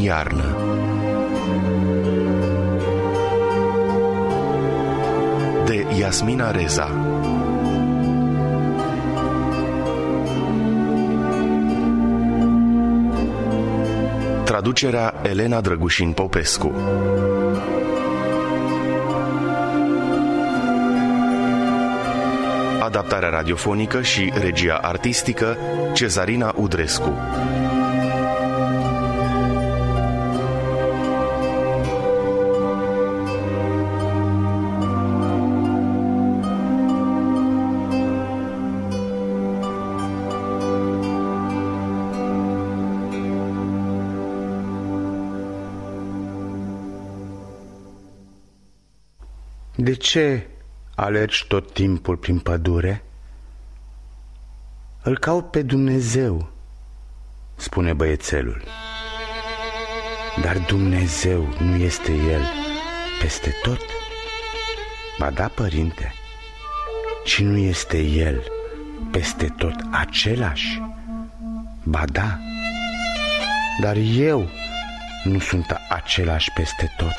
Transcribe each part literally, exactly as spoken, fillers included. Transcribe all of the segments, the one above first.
iarnă. De Iasmina Reza. Traducerea Elena Drăgușin Popescu. Adaptarea radiofonică și regia artistică Cezarina Udrescu. De ce alergi tot timpul prin pădure? Îl caut pe Dumnezeu, spune băiețelul. Dar Dumnezeu nu este El peste tot? Ba da, părinte. Și nu este El peste tot același? Ba da. Dar eu nu sunt același peste tot.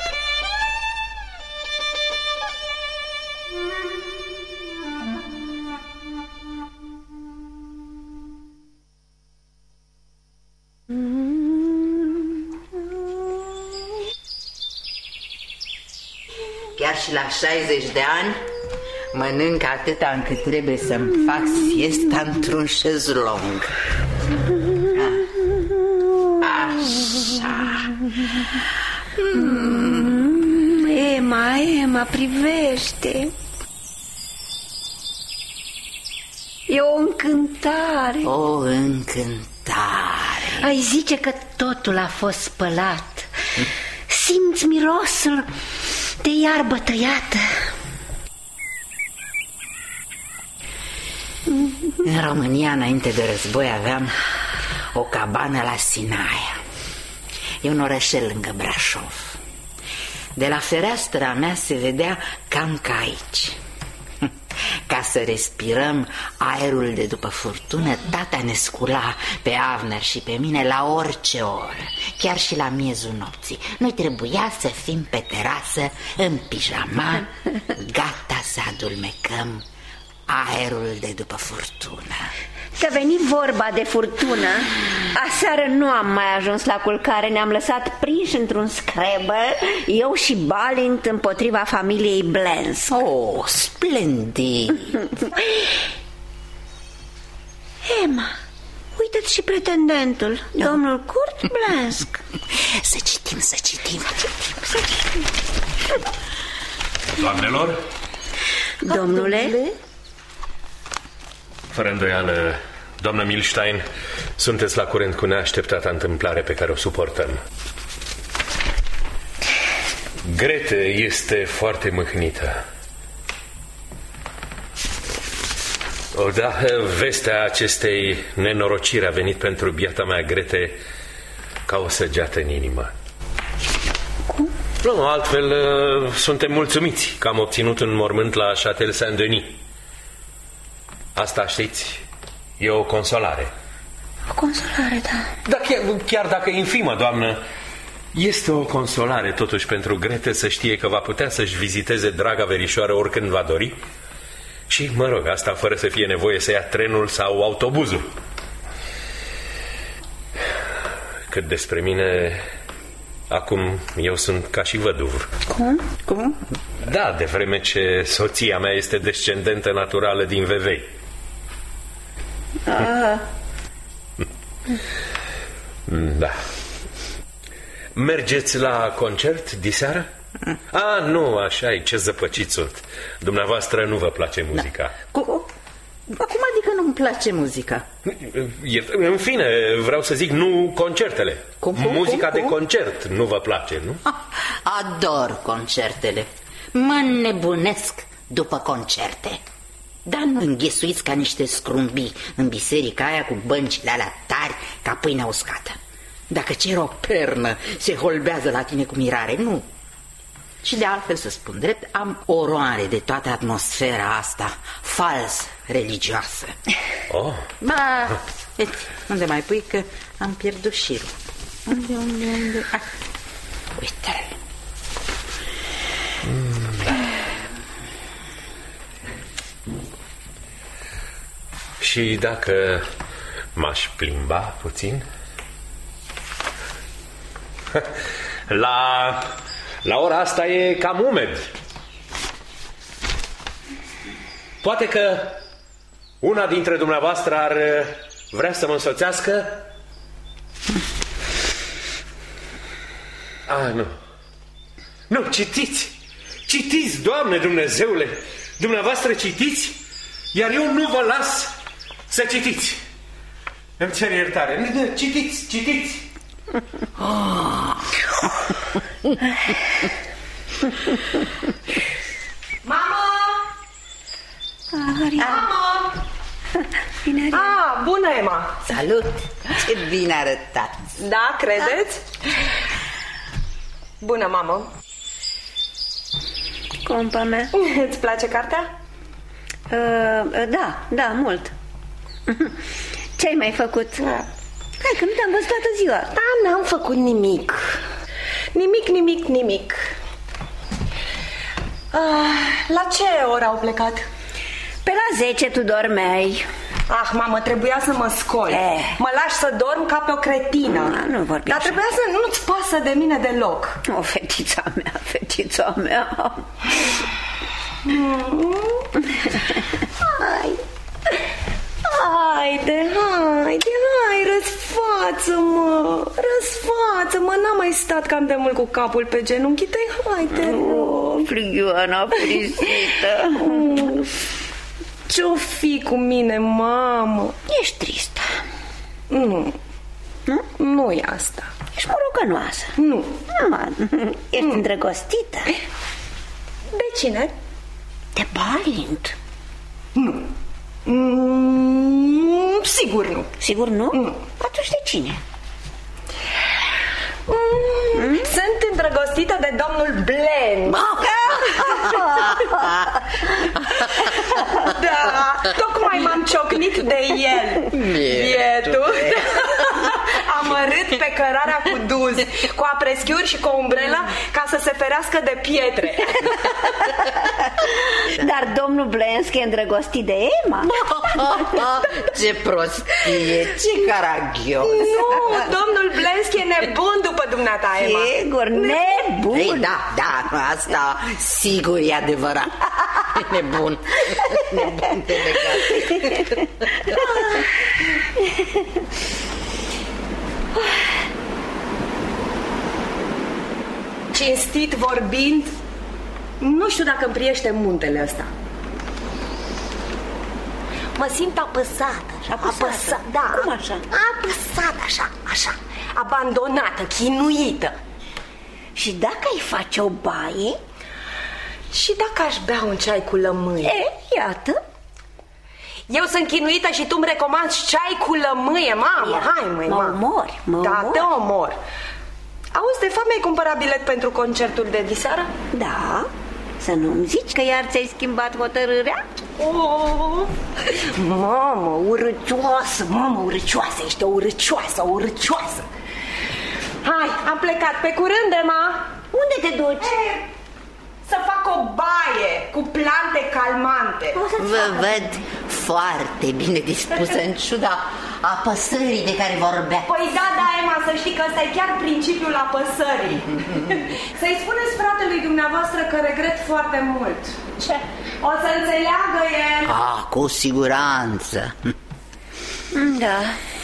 Chiar și la șaizeci de ani mănânc atâta încât trebuie să-mi fac siesta într-un șezlong. Așa. Mm, Ema, Ema, privește. E o încântare. O încântare. Ai zice că totul a fost spălat. Simți mirosul de iarbă tăiată. În România, înainte de război, aveam o cabană la Sinaia. E un orășel lângă Brașov. De la fereastra mea se vedea cam ca aici. Ca să respirăm aerul de după furtună, tata ne scula pe Avner și pe mine la orice oră, chiar și la miezul nopții. Noi trebuia să fim pe terasă, în pijama, gata să adulmecăm aerul de după furtună. Că veni vorba de furtună, aseară nu am mai ajuns la culcare. Ne-am lăsat prinși într-un screbăr, eu și Balint, împotriva familiei Blens. Oh, splendid! Emma, uite-ți și pretendentul, no. Domnul Kurt Blensк. Să citim, să citim, să citim, să citim. Doamnelor? Domnule? Fără îndoială, doamnă Milstein, sunteți la curent cu neașteptata întâmplare pe care o suportăm. Grete este foarte mâhnită. Odată vestea acestei nenorociri a venit pentru biata mea Grete ca o săgeată în inimă. Cum? Nu, altfel suntem mulțumiți că am obținut un mormânt la Châtel Saint-Denis. Asta, știți, e o consolare. O consolare, da. Da, chiar, chiar dacă e infimă, doamnă, este o consolare totuși pentru Grete să știe că va putea să-și viziteze draga verișoară oricând va dori. Și, mă rog, asta fără să fie nevoie să ia trenul sau autobuzul. Cât despre mine, acum eu sunt ca și văduv. Cum? Cum? Da, de vreme ce soția mea este descendentă naturală din Vevey. Ah. Da. Mergeți la concert diseară? Ah, nu, așa-i, ce zăpăciți sunt. Dumneavoastră nu vă place muzica. Da. Cu... Acum adică nu-mi place muzica? În fine, vreau să zic, nu concertele. Cum, cum, Muzica cum, de cum? concert nu vă place, nu? Ador concertele. Mă nebunesc după concerte. Dar nu înghesuiți ca niște scrumbii în biserica aia cu băncile alea tari ca pâine uscată. Dacă cer o pernă, se holbează la tine cu mirare, nu. Și de altfel, să spun drept, am oroare de toată atmosfera asta fals religioasă. Oh. Ba, uite, unde mai pui că am pierdut șirul. Unde, unde, unde? Ah, uite-l. Mm, da. Și dacă m-aș plimba puțin? La, la ora asta e cam umed. Poate că una dintre dumneavoastră ar vrea să mă însoțească? Ah, nu. Nu, citiți! Citiți, Doamne Dumnezeule! Dumneavoastră citiți, iar eu nu vă las să citiți. Îmi cer iertare. Citiți, citiți! Oh. Mama! Mama! Bine ah, bună, Emma! Salut! Ce bine arătați! Da, credeți? Da. Bună, mamă! Compa mea. Îți place cartea? Uh, da, da, mult. Ce-ai mai făcut? Da. Hai că nu te-am văzut toată ziua. Da, n-am făcut nimic. Nimic, nimic, nimic. uh, La ce oră au plecat? Pe la zece tu dormeai. Ah, mamă, trebuia să mă scol. eh. Mă lași să dorm ca pe o cretină. Nu, nu vorbi Dar așa. trebuia să nu-ți pasă de mine deloc. O, fetița mea, fetița mea. Hai. Haide, haide, hai, răsfață-mă, răsfață-mă, n-am mai stat cam de mult cu capul pe genunchi, haide. O, frigioana frisită. Ce-o fi cu mine, mamă? Ești tristă. Nu, nu? Nu e asta. Ești morocănoasă. Nu. Ama, ești mm. îndrăgostită. De cine? De Balint. Nu. Mm, sigur nu. Sigur nu? Nu. Atunci de cine? Mm, mm? Sunt îndrăgostită de domnul Blanche. Da, tocmai m-am ciocnit de el. Bietul. Amărât pe cărarea cu duz, cu apreschiuri și cu o umbrelă, ca să se ferească de pietre. Dar domnul Blanche e îndrăgostit de Emma. Ce prostie, ce caragios. Nu, domnul Blanche e nebun după dumneata, Emma. Sigur, nebun. Ei, da, da, asta sigur e adevărat. Nebun. Nebun de legat. Cinstit vorbind, nu știu dacă îmi priește muntele ăsta. Mă simt apăsată. Apăsată? Apăsată, da. Cum așa? Apăsată, așa, așa. Abandonată, chinuită. Și dacă ai face o baie? Și dacă aș bea un ceai cu lămâie? E, iată. Eu sunt chinuită și tu îmi recomanzi ceai cu lămâie, mamă. Ia, hai, măi, mă mamă. omori, mă Da, omori. te omor. Auzi, de fapt mi-ai cumpărat bilet pentru concertul de diseară? Da. Să nu-mi zici că iar ți-ai schimbat hotărârea? Oh, mamă, urâcioasă, mamă, urâcioasă, ești o urâcioasă, o urâcioasă. Hai, am plecat, pe curând, Emma. Unde te duci? E, să fac o baie cu plante calmante. Vă văd foarte bine dispusă, în ciuda apăsării de care vorbea. Păi da, da, Emma, să știi că ăsta e chiar principiul apăsării. Să-i spuneți fratelui dumneavoastră că regret foarte mult. Ce? O să înțeleagă el. Ah, cu siguranță. Da.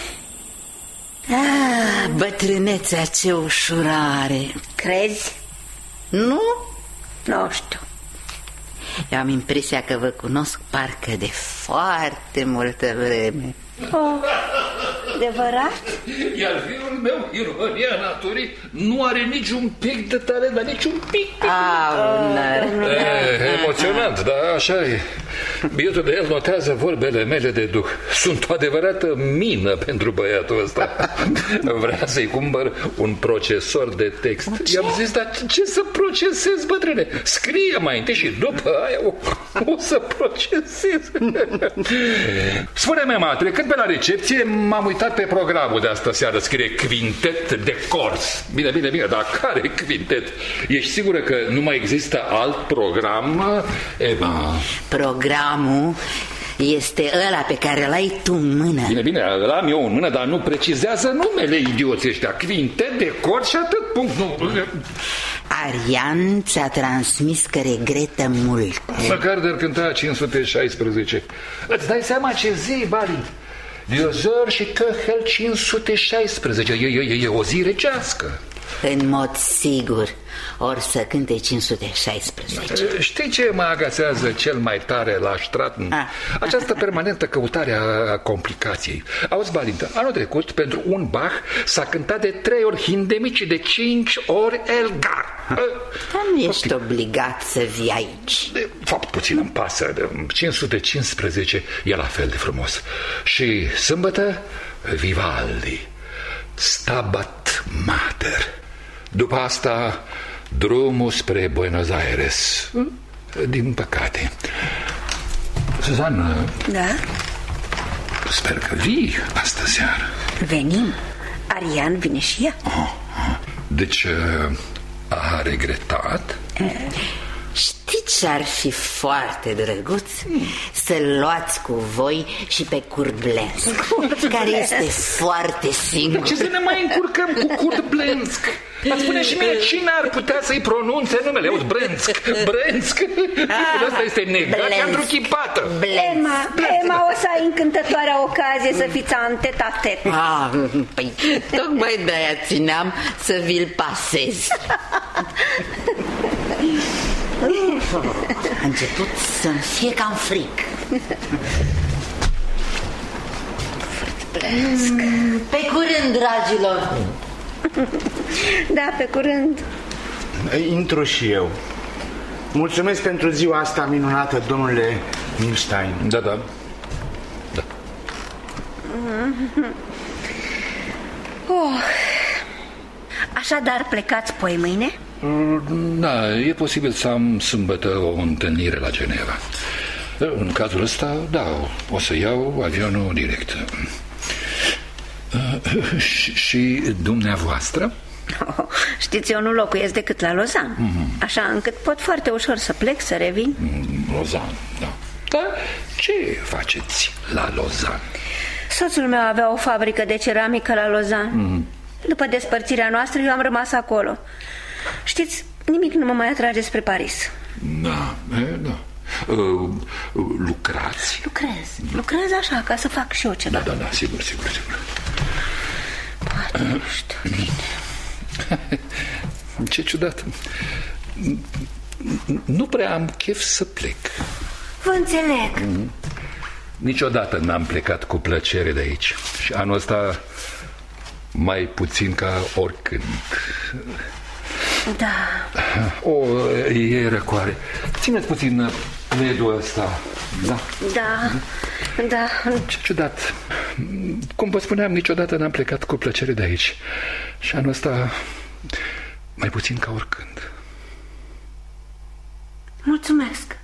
Ah, bătrânețea, ce ușurare. Crezi? Nu? Nu știu. Eu am impresia că vă cunosc parcă de foarte multă vreme. Oh, adevărat? Iar fiul meu, ironia naturii, nu are niciun pic de talent, dar niciun pic. Aună. Eh, emoționant, dar așa e. Bietul de el notează vorbele mele de duh. Sunt o adevărată mină pentru băiatul ăsta. Vrea să-i cumpăr un procesor de text. I-am zis, dar ce să procesez, bătrâne? Scrie mai întâi și după aia o, o să procesez. Spune-mi, mama, trecând pe la recepție, m-am uitat pe programul de astă seară. Scrie Quintet de Cors. Bine, bine, bine, dar care quintet? Ești sigură că nu mai există alt program, Eva? Programul este ăla pe care l-ai tu în mână. Bine, bine, l-am eu în mână, dar nu precizează numele idioții ăștia. Quintet de Cors și atât, punct. Nu. Arian ți-a transmis că regretă mult. Măcar de-ar cânta cinci sute șaisprezece. Îți dai seama ce zi, Bali? Diozor și Köchel cinci sute șaisprezece. E, e, e o zi regească. În mod sigur or să cânte cinci sute șaisprezece. Știi ce mă agațează cel mai tare la Stratton? Ah. Această permanentă căutare a complicației. Auzi, Balintă, anul trecut pentru un Bach s-a cântat de trei ori Hindemith și de cinci ori Elgar. Dar nu ești obligat să vii aici. De fapt, puțin îmi pasă. cinci sute cincisprezece e la fel de frumos. Și sâmbătă Vivaldi, Stabat Mater. După asta, drumul spre Buenos Aires. Din păcate. Suzană. Da? Sper că vii astă seară. Venim. Arian vine și ea. Deci a regretat? Știi ce ar fi foarte drăguț? Să-l luați cu voi și pe Curblensc, care este foarte singur. Ce să ne mai încurcăm cu Curblensc? Dar spune și mie, cine ar putea să-i pronunțe numele? Auzi, Brensk, Brensk. Tipul ăsta este negat și întruchipată. Emma, Emma, o să ai încântătoarea ocazie să fiți antet-a-tet. Ah, păi tocmai de-aia țineam să vi-l pasez. A început să-mi fie cam fric. Pe curând, dragilor. Da, pe curând. Intru și eu. Mulțumesc pentru ziua asta minunată, domnule Milstein. Da, da, da. Oh. Așadar, plecați poi mâine? Da, e posibil să am sâmbătă o întâlnire la Geneva. În cazul ăsta, da, o să iau avionul direct. Și, și dumneavoastră? Oh, știți, eu nu locuiesc decât la Lausanne. Mm-hmm. Așa încât pot foarte ușor să plec, să revin. Lausanne, da. Dar ce faceți la Lausanne? Soțul meu avea o fabrică de ceramică la Lausanne. Mm-hmm. După despărțirea noastră, eu am rămas acolo. Știți, nimic nu mă mai atrage spre Paris. Da, da. Uh, lucrați? Lucrez, lucrez așa, ca să fac și eu ceva. Da, da, da, sigur, sigur, sigur. Poate, nu știu, bine. Ce ciudat. Nu prea am chef să plec. Vă înțeleg. Mm-hmm. Niciodată n-am plecat cu plăcere de aici. Și anul ăsta mai puțin ca oricând. Da. O, e răcoare. Țineți puțin pledul ăsta. Da. Da, da. Ce ciudat. Cum vă spuneam, niciodată n-am plecat cu plăcere de aici. Și anul ăsta mai puțin ca oricând. Mulțumesc.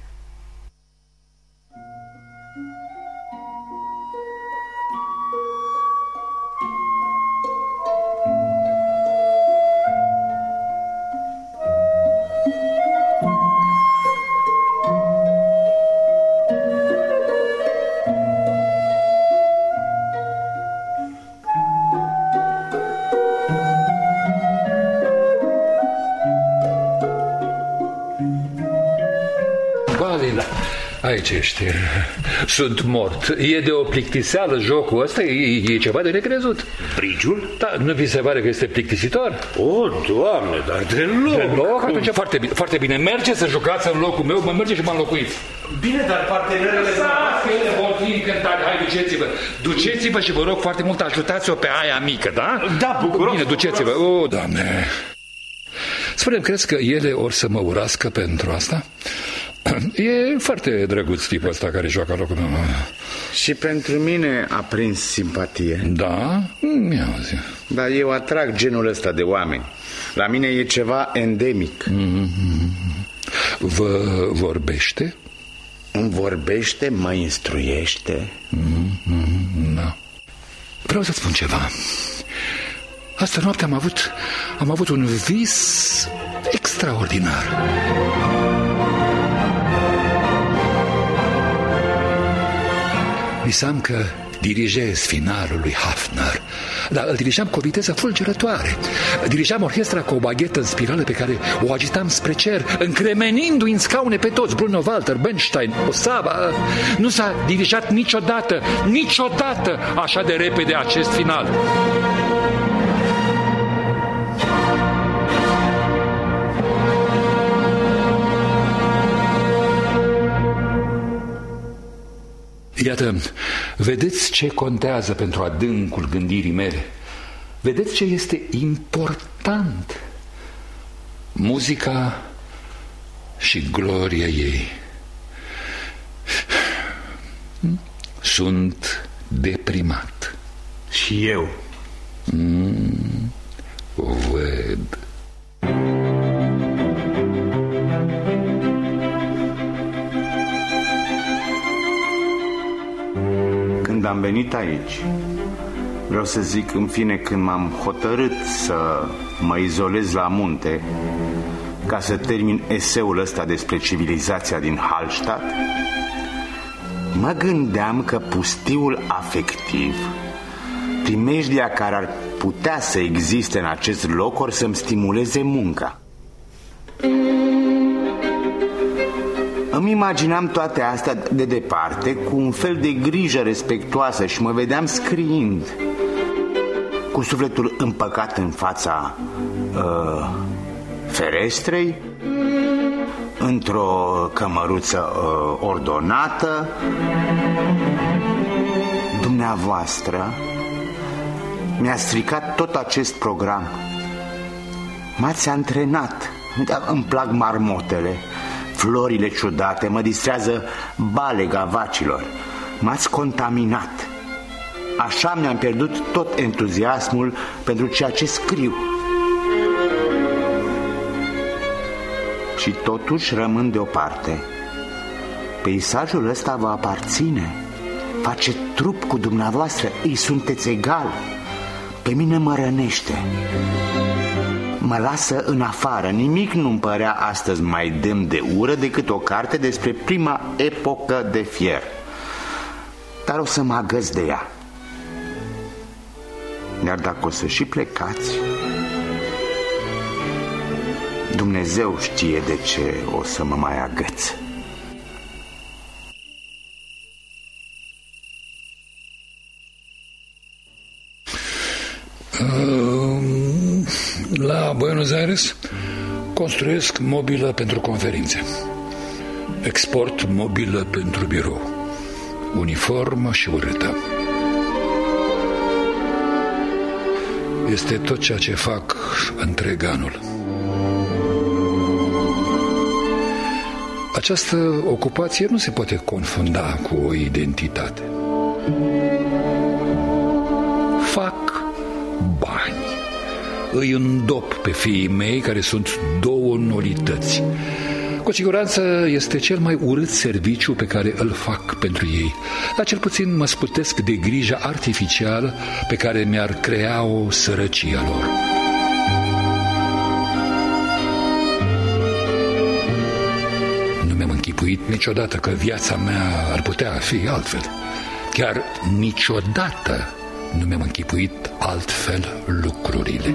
Aici ești. Sunt mort. E de o plictiseală jocul ăsta? E, e ceva de necrezut. Brigiul? Da, nu vi se pare că este plictisitor? O, Doamne, dar deloc. Deloc? Atunci foarte bine, foarte bine. Merge să jucați în locul meu, mă merge și mă înlocuiți. Bine, dar partenerele... Ele vor fi încântare. Hai, duceți-vă. Duceți-vă și vă rog foarte mult, ajutați-o pe aia mică, da? Da, bucuros. Bine, duceți-vă. O, Doamne. Spune-mi, crezi că ele or să mă urască pentru asta? E foarte drăguț tipul ăsta care joacă locul meu. Și pentru mine a prins simpatie. Da? Ia zi. Dar eu atrag genul ăsta de oameni. La mine e ceva endemic. Mm-hmm. Vă vorbește? Îmi vorbește, mă instruiește. Mm-hmm. Da. Vreau să spun ceva. Astă noapte am avut, am avut un vis extraordinar. Visam că dirigez finalul lui Hafner, dar îl dirijam cu o viteză fulgerătoare. Dirijam orchestra cu o baghetă în spirală pe care o agitam spre cer, încremenindu-i în scaune pe toți. Bruno Walter, Bernstein, Osaba. Nu s-a dirijat niciodată, niciodată așa de repede acest final. Iată, vedeți ce contează pentru adâncul gândirii mele. Vedeți ce este important. Muzica și gloria ei. Sunt deprimat. Și eu. Mm, văd. Când am venit aici, vreau să zic în fine, când m-am hotărât să mă izolez la munte ca să termin eseul ăsta despre civilizația din Hallstatt, mă gândeam că pustiul afectiv, primejdia care ar putea să existe în acest loc, or să-mi stimuleze munca. Îmi imaginam toate astea de departe, cu un fel de grijă respectuoasă, și mă vedeam scriind, cu sufletul împăcat în fața uh, ferestrei, într-o cămăruță uh, ordonată. Dumneavoastră mi-a stricat tot acest program. M-ați antrenat. Îmi plac marmotele, florile ciudate, mă distrează balega vacilor. M-ați contaminat. Așa mi-am pierdut tot entuziasmul pentru ceea ce scriu. Și totuși rămân deoparte. Peisajul ăsta vă aparține, face trup cu dumneavoastră, îi sunteți egal. Pe mine mă rănește, mă lasă în afară. Nimic nu-mi părea astăzi mai demn de ură decât o carte despre prima epocă de fier. Dar o să mă agăț de ea. Iar dacă o să și plecați, Dumnezeu știe de ce o să mă mai agăț. La Buenos Aires construiesc mobilă pentru conferințe, export mobilă pentru birou, uniformă și urâtă. Este tot ceea ce fac întreg anul. Această ocupație nu se poate confunda cu o identitate. Fac bani. Îi îndop pe fiii mei, care sunt două nulități. Cu siguranță este cel mai urât serviciu pe care îl fac pentru ei, dar cel puțin mă scutesc de grija artificială pe care mi-ar crea o sărăcie a lor. Nu mi-am închipuit niciodată că viața mea ar putea fi altfel. Chiar niciodată nu mi-am închipuit altfel lucrurile.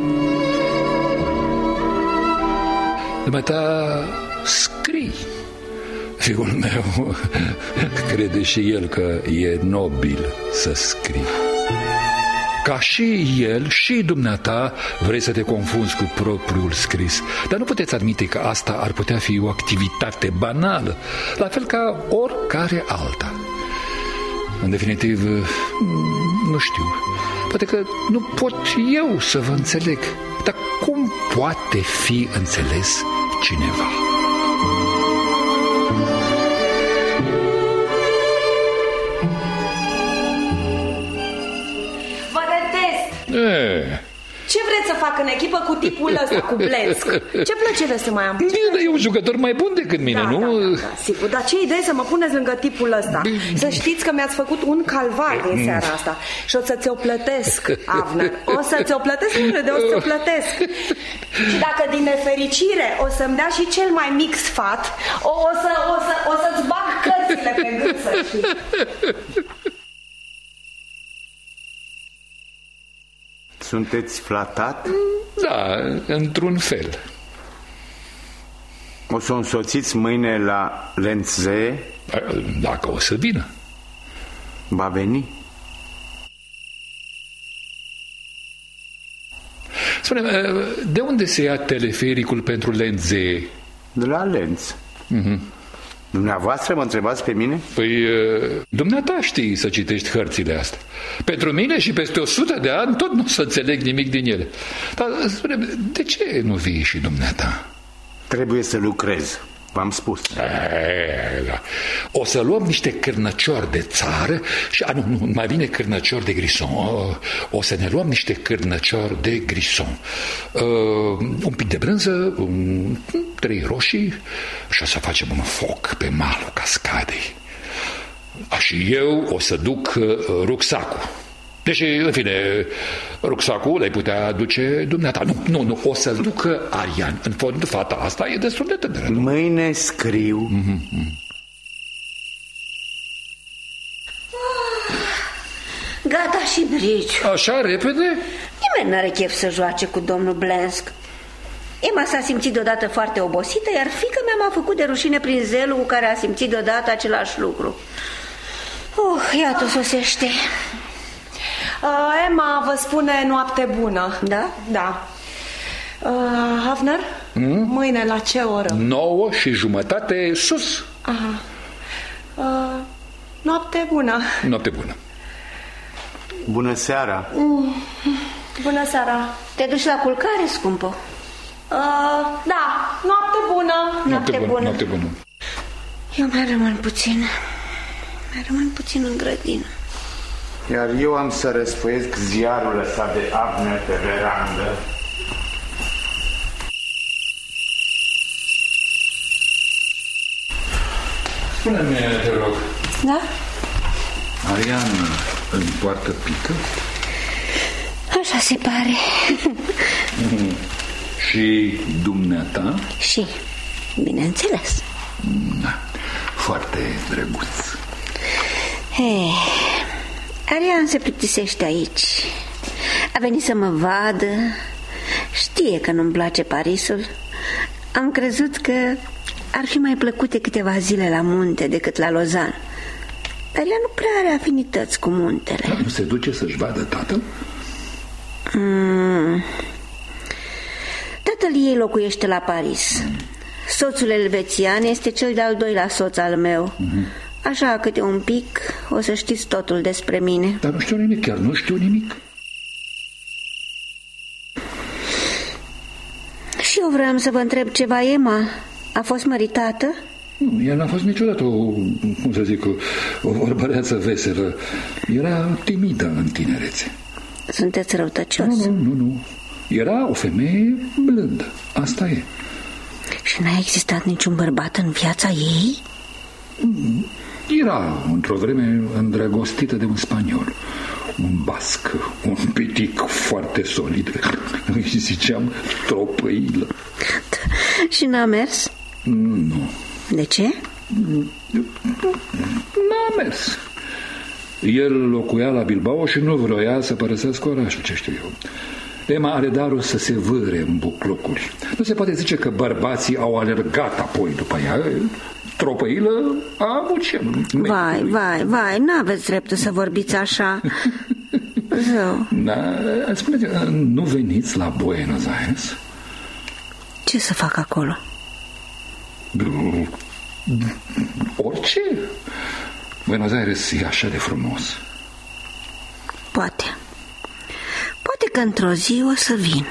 Dumneata scrii. Fiul meu crede și el că e nobil să scrii. Ca și el, și dumneata vrei să te confunzi cu propriul scris. Dar nu puteți admite că asta ar putea fi o activitate banală, la fel ca oricare alta. În definitiv, nu știu. Poate că nu pot eu să vă înțeleg. Dar cum poate fi înțeles cineva? echipă cu tipul ăsta, cu Blesc. Ce plăcere să mai am. Bine, e un jucător mai bun decât mine, da, nu? Da, da, da, sigur, dar ce idee să mă puneți lângă tipul ăsta? Să știți că mi-ați făcut un calvar din seara asta și o să ți-o plătesc, Avner. O să ți-o plătesc, nu de o să-ți-o plătesc. Și dacă din nefericire o să-mi dea și cel mai mic sfat, o, o, să, o, să, o să-ți bag cărțile pe gând, să știi. Sunteți flatat? Da, într-un fel. O să o însoțiți mâine la Lentzee? Dacă o să vină. Va veni? Spune-mi, de unde se ia telefericul pentru Lentzee? De la Lenz. Mm-hmm. Dumneavoastră mă întrebați pe mine? Păi, dumneata știi să citești hărțile astea. Pentru mine și peste o sută de ani tot nu o să înțeleg nimic din ele. Dar spune-mi, de ce nu vii și dumneata? Trebuie să lucrez, v-am spus. E, da. O să luăm niște cârnăciori de țară și, a, nu, nu, mai bine cârnăciori de grison. O, o să ne luăm niște cârnăciori de grison. Uh, un pic de brânză, um, trei roșii și o să facem un foc pe malul cascadei. A, și eu o să duc uh, rucsacul. Deci, în fine, rucsacul l-ai putea duce dumneata. Nu, nu, nu, o să-l ducă Arian. În fond, fata asta e destul de tânără. Mâine scriu. Mm-hmm. Gata și briciu. Așa, repede? Nimeni n-are chef să joace cu domnul Blesc. Emma s-a simțit deodată foarte obosită, iar fiica mea m-a făcut de rușine prin zelul cu care a simțit deodată același lucru. Oh, iată, sosește. Uh, Emma vă spune noapte bună. Da? Da. uh, Avner? Mm? Mâine la ce oră? Nouă și jumătate sus. Aha. Uh, noapte bună. Noapte bună. Bună seara. mm. Bună seara. Te duci la culcare, scumpă? uh, Da, noapte bună. Noapte, noapte bună, bună. Noapte bună. Eu mai rămân puțin. Mai rămân puțin în grădină. Iar eu am să răsfoiesc ziarul ăsta de Avner pe verandă. Spune-mi, te rog. Da? Arian îmi poartă pică? Așa se pare. Și dumneata? Și, bineînțeles. Da, foarte drăguț. Hei, Arian se plictisește aici. A venit să mă vadă. Știe că nu-mi place Parisul. Am crezut că ar fi mai plăcute câteva zile la munte decât la Lausanne. Dar ea nu prea are afinități cu muntele. Dar nu se duce să-și vadă tatăl? Mm. Tatăl ei locuiește la Paris. Soțul elvețian este cel de-al doilea soț al meu. Mm-hmm. Așa, câte un pic, o să știți totul despre mine. Dar nu știu nimic, chiar nu știu nimic. Și eu vreau să vă întreb ceva, Emma. A fost măritată? Nu, ea n-a fost niciodată o, cum să zic, o, o vorbăreață veselă. Era timidă în tinerețe. Sunteți răutăcios? Nu, nu, nu, nu. Era o femeie blândă. Asta e. Și n-a existat niciun bărbat în viața ei? Era într-o vreme îndrăgostită de un spaniol, un basc, un pitic foarte solid. Îi ziceam Tropăilă. Și n-a mers? Nu. De ce? N-a mers. El locuia la Bilbao și nu vroia să părăsească orașul, ce știu eu. Emma are darul să se vâre în buclocuri. Nu se poate zice că bărbații au alergat apoi după ea. Tropăilă a avut ce... Vai, vai, vai, n-aveți dreptul să vorbiți așa. Zău. Da, spuneți, nu veniți la Buenos Aires? Ce să fac acolo? Orice. Buenos Aires e așa de frumos. Poate. Poate că într-o zi o să vin.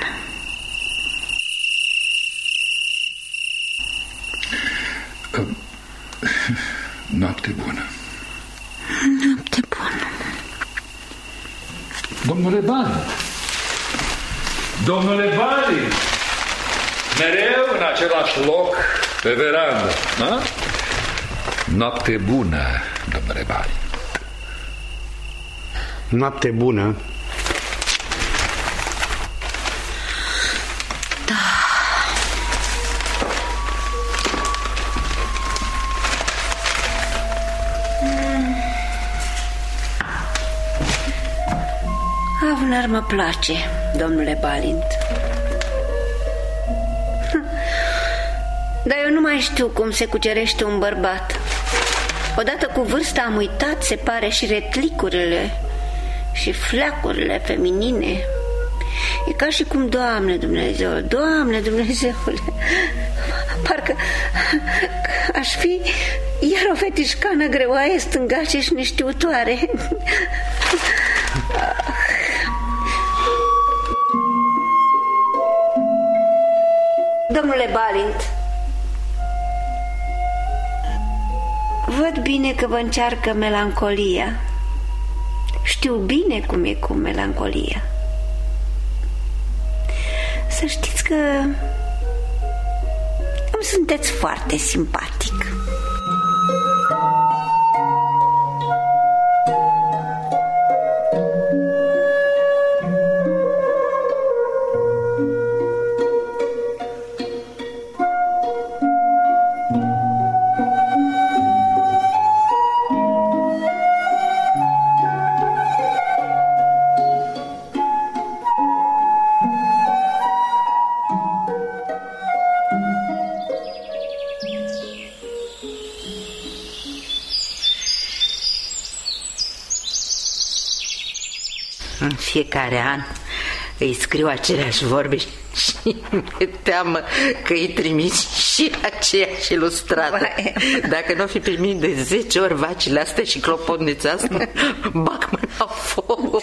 Noapte bună. Noapte bună. Domnule Ban, Domnule Bali, mereu în același loc, pe verandă, da? Noapte bună, domnule Bali. Noapte bună. Da. Avner mă place, domnule Balint. Dar eu nu mai știu cum se cucerește un bărbat. Odată cu vârsta am uitat, se pare, și retlicurile și fleacurile feminine. E ca și cum, Doamne Dumnezeu, Doamne Dumnezeule, parcă aș fi iar o fetișcană greoaie, stângace și neștiutoare. Domnule Balint, văd bine că vă încearcă melancolia. Știu bine cum e cu melancolia. Să știți că îmi sunteți foarte simpatic. În fiecare an îi scriu aceleași vorbe și mi-e teamă că îi trimiți și aceeași ilustradă. Dacă nu o fi primit de zece ori vacile astea și clopotnița asta, bag mâna la foc.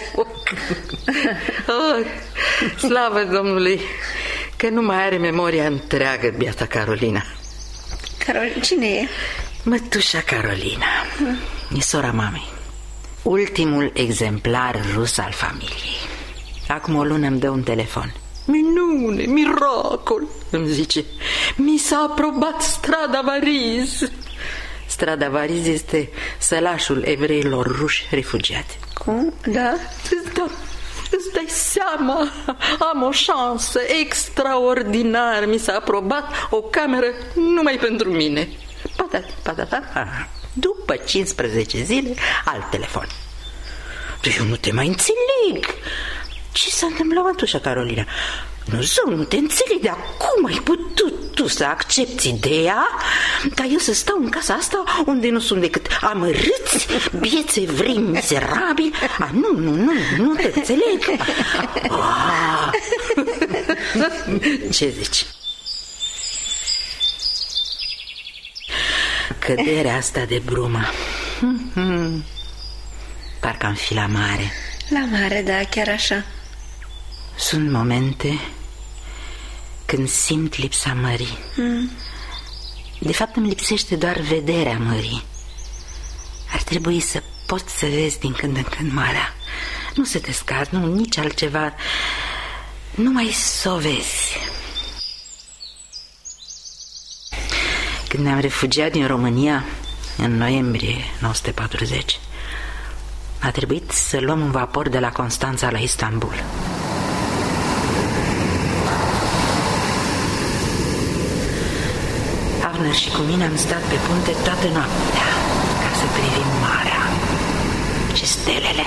Oh, slavă Domnului că nu mai are memoria întreagă biata Carolina. Carol, cine e? Mătușa Carolina, e sora mamei. Ultimul exemplar rus al familiei. Acum o lună îmi dă un telefon. Minune, miracol, îmi zice. Mi s-a aprobat Strada Variz. Strada Variz este sălașul evreilor ruși refugiați. Cum? Da? Da. Îți dai seama, am o șansă extraordinară. Mi s-a aprobat o cameră numai pentru mine. Patata, patata. După cincisprezece zile, alt telefon. Eu nu te mai înțeleg. Ce s-a întâmplat, mătușa Carolina? Nu, zău, nu te înțeleg. De acum ai putut tu să accepti ideea ca eu să stau în casa asta unde nu sunt decât amărâți, bieți evrei miserabili? A, nu, nu, nu, nu te înțeleg. Ah. Ce zici? Căderea asta de brumă. Parcă am fi la mare. La mare, da, chiar așa. Sunt momente când simt lipsa mării. mm. De fapt îmi lipsește doar vederea mării. Ar trebui să poți să vezi din când în când marea. Nu să te scazi, nu, nici altceva. Numai să o vezi. Când ne-am refugiat din România în noiembrie nouăsprezece patruzeci, a trebuit să luăm un vapor de la Constanța la Istanbul. Avner și cu mine am stat pe punte toată noaptea ca să privim marea și stelele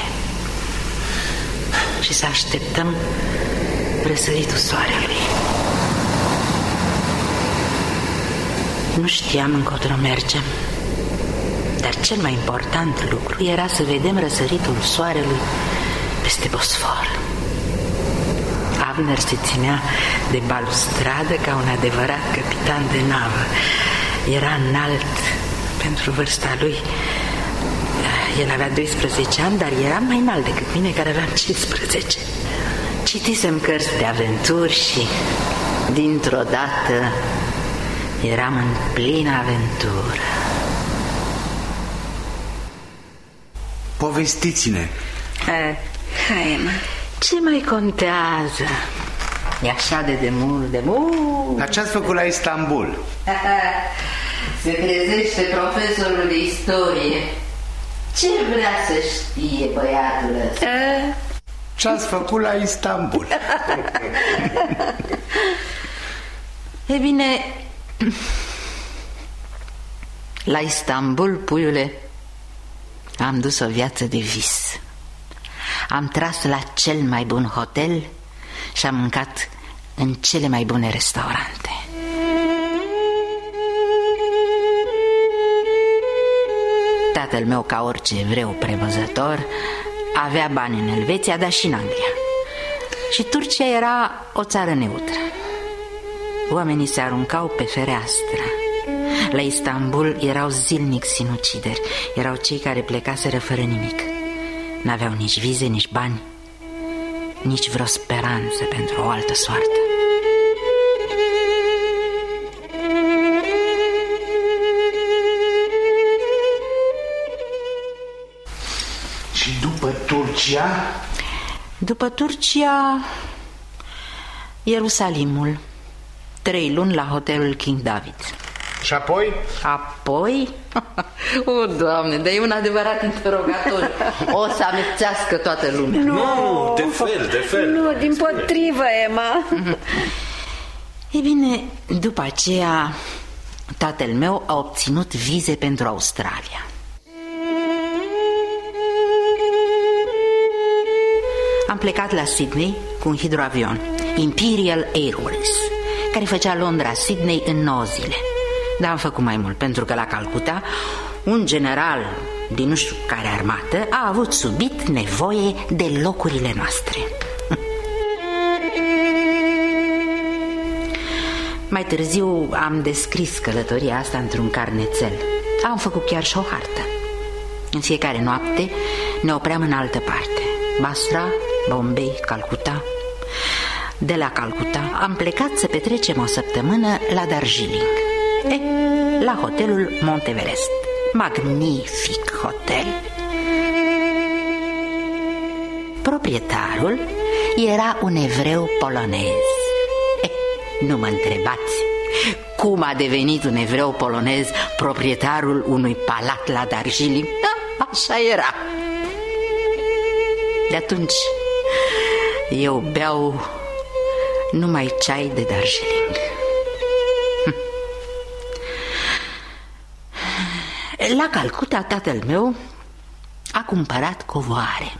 și să așteptăm răsăritul soarelui. Nu știam încotro mergem, dar cel mai important lucru era să vedem răsăritul soarelui peste Bosfor. Avner se ținea de balustradă ca un adevărat capitan de navă. Era înalt pentru vârsta lui. El avea doisprezece ani, dar era mai înalt decât mine, care aveam cincisprezece. Citisem cărți de aventuri și dintr-o dată eram în plină aventură. Povestiți-ne. Hai, Hai, mă. ce mai contează? E așa de demult, de mult. Dar ce-ați făcut la Istanbul? Se trezește profesorul de istorie. Ce vrea să știe băiatul ăsta? Ce-ați făcut la Istanbul? E bine, la Istanbul, puiule, am dus o viață de vis. Am tras la cel mai bun hotel și am mâncat în cele mai bune restaurante. Tatăl meu, ca orice evreu prevăzător, avea bani în Elveția, dar și în Anglia. Și Turcia era o țară neutră. Oamenii se aruncau pe fereastră. La Istanbul erau zilnic sinucideri. Erau cei care plecaseră fără nimic. N-aveau nici vize, nici bani, nici vreo speranță pentru o altă soartă. Și după Turcia? După Turcia, Ierusalimul. Trei luni la hotelul King David. Și apoi? Apoi? O, Doamne, dar e un adevărat interogatoriu. O să amețească toată lumea. Nu, nu, de fel, de fel. Nu, din potrivă, Emma. E bine, după aceea, tatăl meu a obținut vize pentru Australia. Am plecat la Sydney cu un hidroavion, Imperial Airways, care făcea Londra-Sydney în nouă zile. Dar am făcut mai mult, pentru că la Calcuta un general din nu știu care armată a avut subit nevoie de locurile noastre. Mai târziu am descris călătoria asta într-un carnețel. Am făcut chiar și o hartă. În fiecare noapte ne opream în altă parte: Basra, Bombay, Calcuta. De la Calcuta am plecat să petrecem o săptămână la Darjeeling, e, la hotelul Monteverest. Magnific hotel. Proprietarul era un evreu polonez. E, nu mă întrebați cum a devenit un evreu polonez proprietarul unui palat la Darjeeling. Da, așa era. De atunci eu beau numai ceai de Darjeeling. La Calcuta, tatăl meu a cumpărat covoare.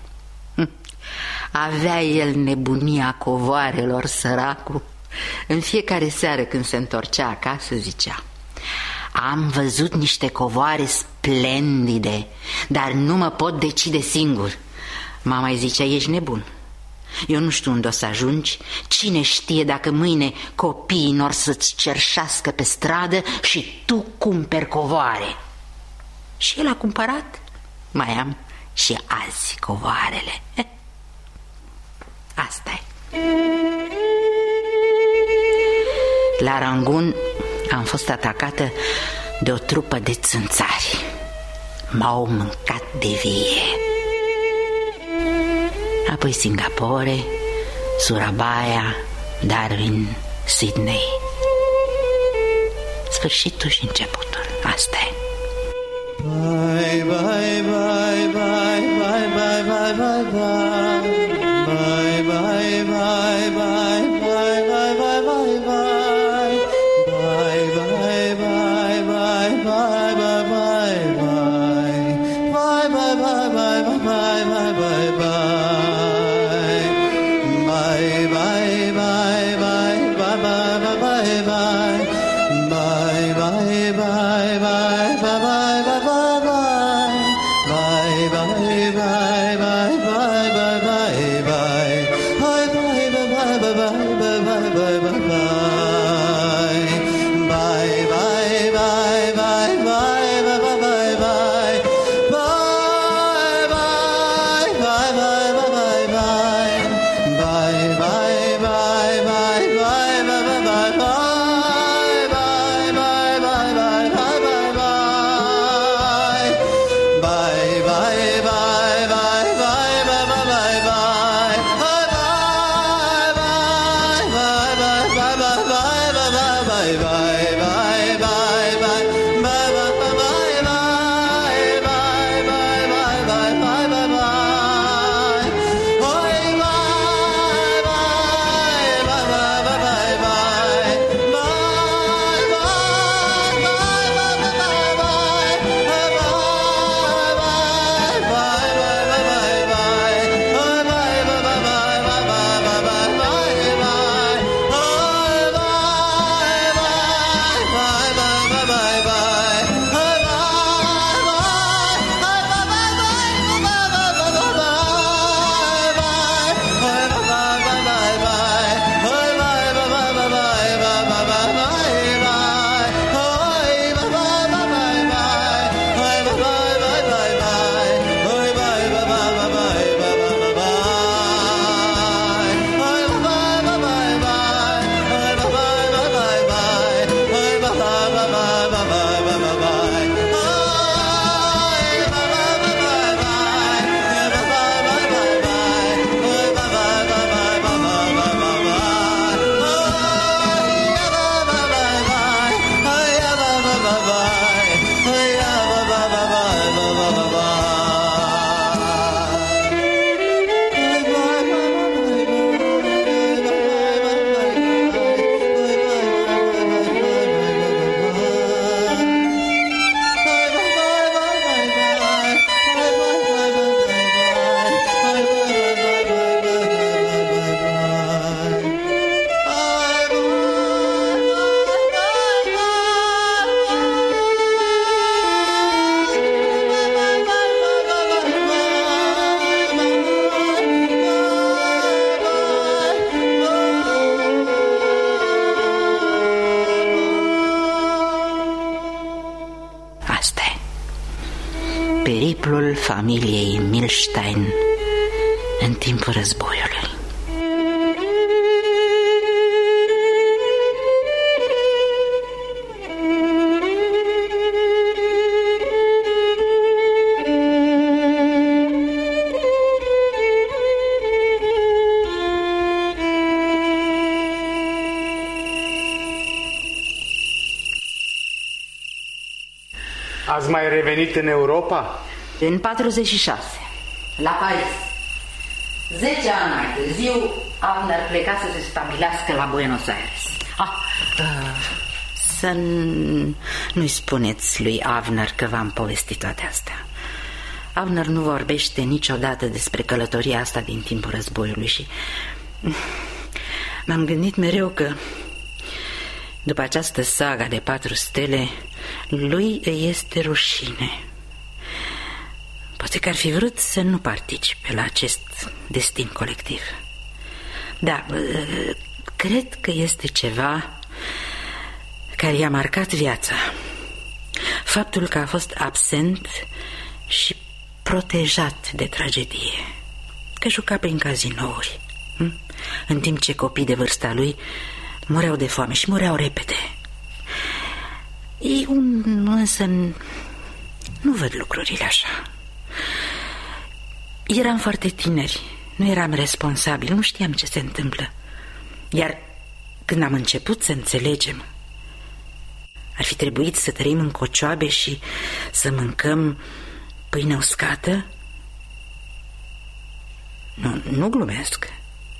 Avea el nebunia covoarelor, săracul. În fiecare seară când se întorcea acasă zicea: am văzut niște covoare splendide, dar nu mă pot decide singur. Mama îi zicea: ești nebun, eu nu știu unde o să ajungi. Cine știe dacă mâine copiii n-or să-ți cerșească pe stradă și tu cumperi covoare. Și el a cumpărat. Mai am și azi covoarele. Asta-i. La Rangoon am fost atacată de o trupă de țânțari. M-au mâncat de vie. Apoi Singapore, Surabaya, Darwin, Sydney. Sfârșitul și începutul. Asta e. Bye, bye, bye, bye, bye, bye, bye, bye, bye. Bye, bye, bye, bye, bye, bye, bye, bye, bye. Bye, bye, bye, bye, bye, bye, bye, bye. Bye, bye, bye, bye, bye, bye, bye, bye, bye. Bye, bye, bye, bye, bye, bye, bye, bye, bye. Bye, bye, bye, bye, bye, bye, bye, bye. Bye, bye, bye, bye, bye. periplul familiei Milstein în timpul războiului. Ați mai revenit în Europa? În patruzeci și șase, la Paris. Zece ani mai târziu, Avner pleca să se stabilească la Buenos Aires. Ah, uh, să nu-i spuneți lui Avner că v-am povestit toate astea. Avner nu vorbește niciodată despre călătoria asta din timpul războiului și m-am gândit mereu că după această saga de patru stele, lui îi este rușine. Poate că ar fi vrut să nu participe la acest destin colectiv. Da, cred că este ceva care i-a marcat viața. Faptul că a fost absent și protejat de tragedie, că juca prin cazinouri, în timp ce copii de vârsta lui mureau de foame și mureau repede. Eu însă nu văd lucrurile așa. Eram foarte tineri, nu eram responsabili, nu știam ce se întâmplă. Iar când am început să înțelegem, ar fi trebuit să trăim în cocioabe și să mâncăm pâine uscată? Nu, nu glumesc.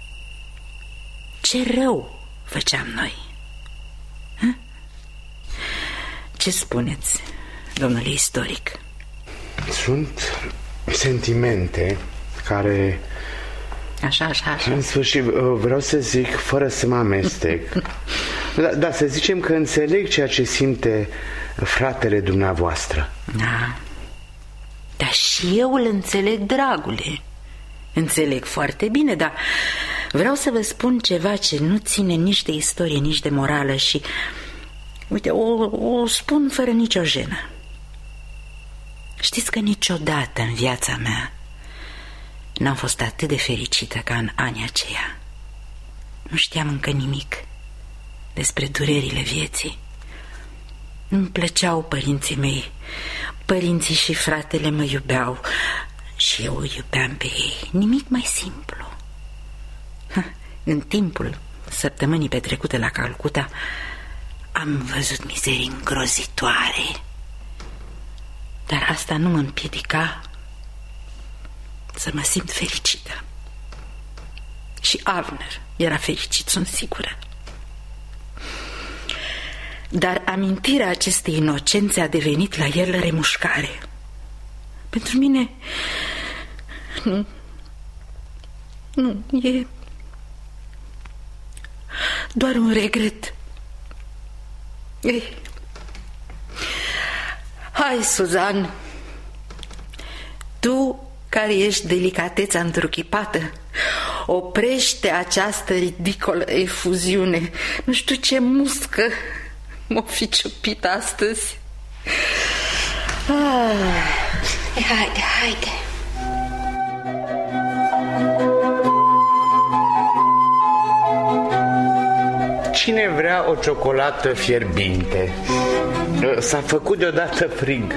Ce rău făceam noi. Hă? Ce spuneți, domnule istoric? Sunt sentimente care... Așa, așa, așa. În sfârșit, vreau să zic, fără să mă amestec. Da, da, să zicem că înțeleg ceea ce simte fratele dumneavoastră. Da. Dar și eu îl înțeleg, dragule. Înțeleg foarte bine, dar vreau să vă spun ceva ce nu ține nici de istorie, nici de morală și, uite, o, o spun fără nicio jenă. Știți că niciodată în viața mea n-am fost atât de fericită ca în anii aceia. Nu știam încă nimic despre durerile vieții. Îmi plăceau părinții mei. Părinții și fratele mă iubeau și eu îi iubeam pe ei. Nimic mai simplu. În timpul săptămânii petrecute la Calcuta am văzut mizerii îngrozitoare, dar asta nu mă împiedica să mă simt fericită. Și Avner era fericit, sunt sigură. Dar amintirea acestei inocențe a devenit la el remușcare. Pentru mine nu, nu, e doar un regret. Ei. Hai, Suzan, tu care ești delicateța întruchipată, oprește această ridicolă efuziune. Nu știu ce muscă m-o fi ciupit astăzi. Ah. Haide, haide. Cine vrea o ciocolată fierbinte? S-a făcut deodată frig.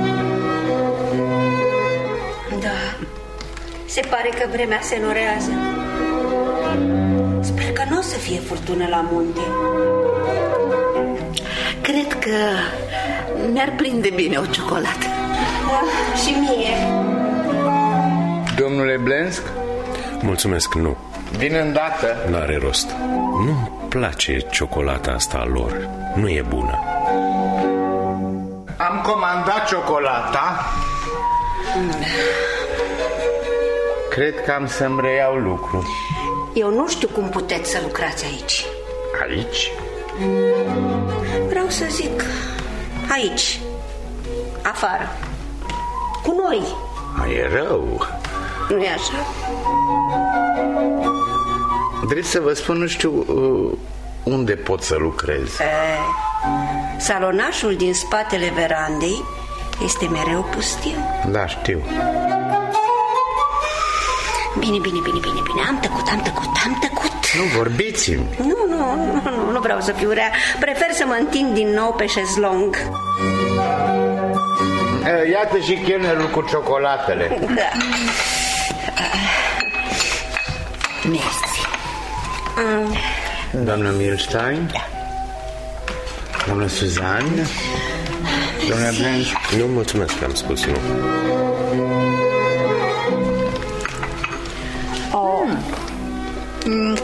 Da, se pare că vremea se norează. Sper că nu o să fie furtună la munte. Cred că mi-ar prinde bine o ciocolată. Da, și mie. Domnule Blensk? Mulțumesc, nu. Vin îndată. N-are rost. Nu-mi place ciocolata asta a lor. Nu e bună. Am comandat ciocolata. Cred că am să-mi reiau lucru. Eu nu știu cum puteți să lucrați aici. Aici? Vreau să zic aici, afară, cu noi. A, e rău. Nu-i așa? Drept să vă spun, nu știu uh, unde pot să lucrez. E, salonașul din spatele verandei este mereu pustiu. Da, știu. Bine, bine, bine, bine, bine. Am tăcut, am tăcut, am tăcut. Nu vorbiți-mi. Nu, nu, nu, nu vreau să fiu rea. Prefer să mă întind din nou pe șezlong. Iată și chelnerul cu ciocolatele. Da. Mersi. Mm. Doamna Milstein? Da. Doamna Suzanne? Doamna Blanche? Nu, mulțumesc că am spus nu. Oh. Mm.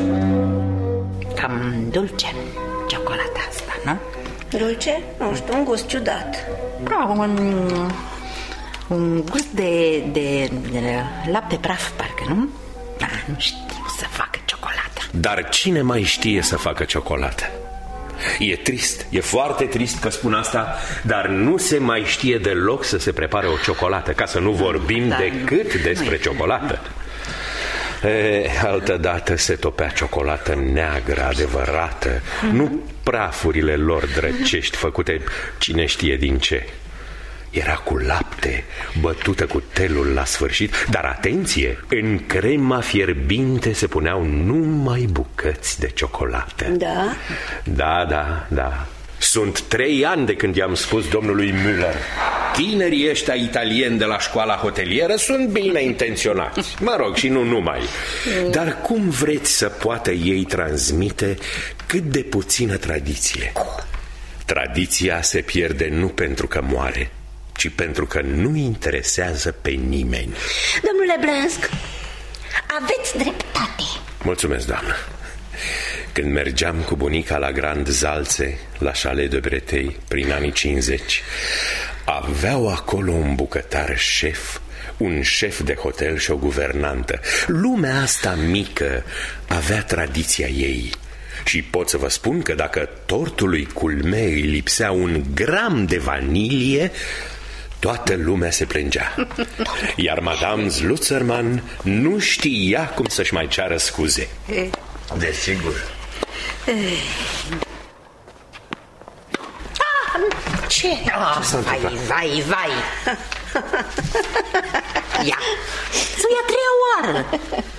Cam dulce ciocolata asta, nu? Dulce? Nu știu, un gust ciudat. Da, un, un gust de, de, de lapte praf, parcă, nu? Da, nu știu să facă ciocolată. Dar cine mai știe să facă ciocolată? E trist, e foarte trist că spun asta, dar nu se mai știe deloc să se prepare o ciocolată, ca să nu vorbim da, decât nu, despre nu ciocolată. E, altădată se topea ciocolată neagră, adevărată, mm-hmm. nu prafurile lor drăcești făcute cine știe din ce. Era cu lapte, bătută cu telul la sfârșit, dar atenție, în crema fierbinte se puneau numai bucăți de ciocolată. Da? Da, da, da. Sunt trei ani de când i-am spus domnului Müller. Tinerii ăștia italieni de la școala hotelieră sunt bine intenționați. Mă rog, și nu numai. Dar cum vreți să poată ei transmite cât de puțină tradiție? Tradiția se pierde nu pentru că moare, ci pentru că nu interesează pe nimeni. Domnule Blânsk, aveți dreptate. Mulțumesc, doamnă. Când mergeam cu bunica la Grand Zalțe, la Chalet de Breteuil, prin anii cincizeci, aveau acolo un bucătar șef, un șef de hotel și o guvernantă. Lumea asta mică avea tradiția ei. Și pot să vă spun că dacă tortului culme îi lipsea un gram de vanilie, toată lumea se plângea. Iar Madame Slutzerman nu știa cum să-și mai ceară scuze. Desigur. Ce? Oh, vai, vai, vai. Ia, să ia treia oară.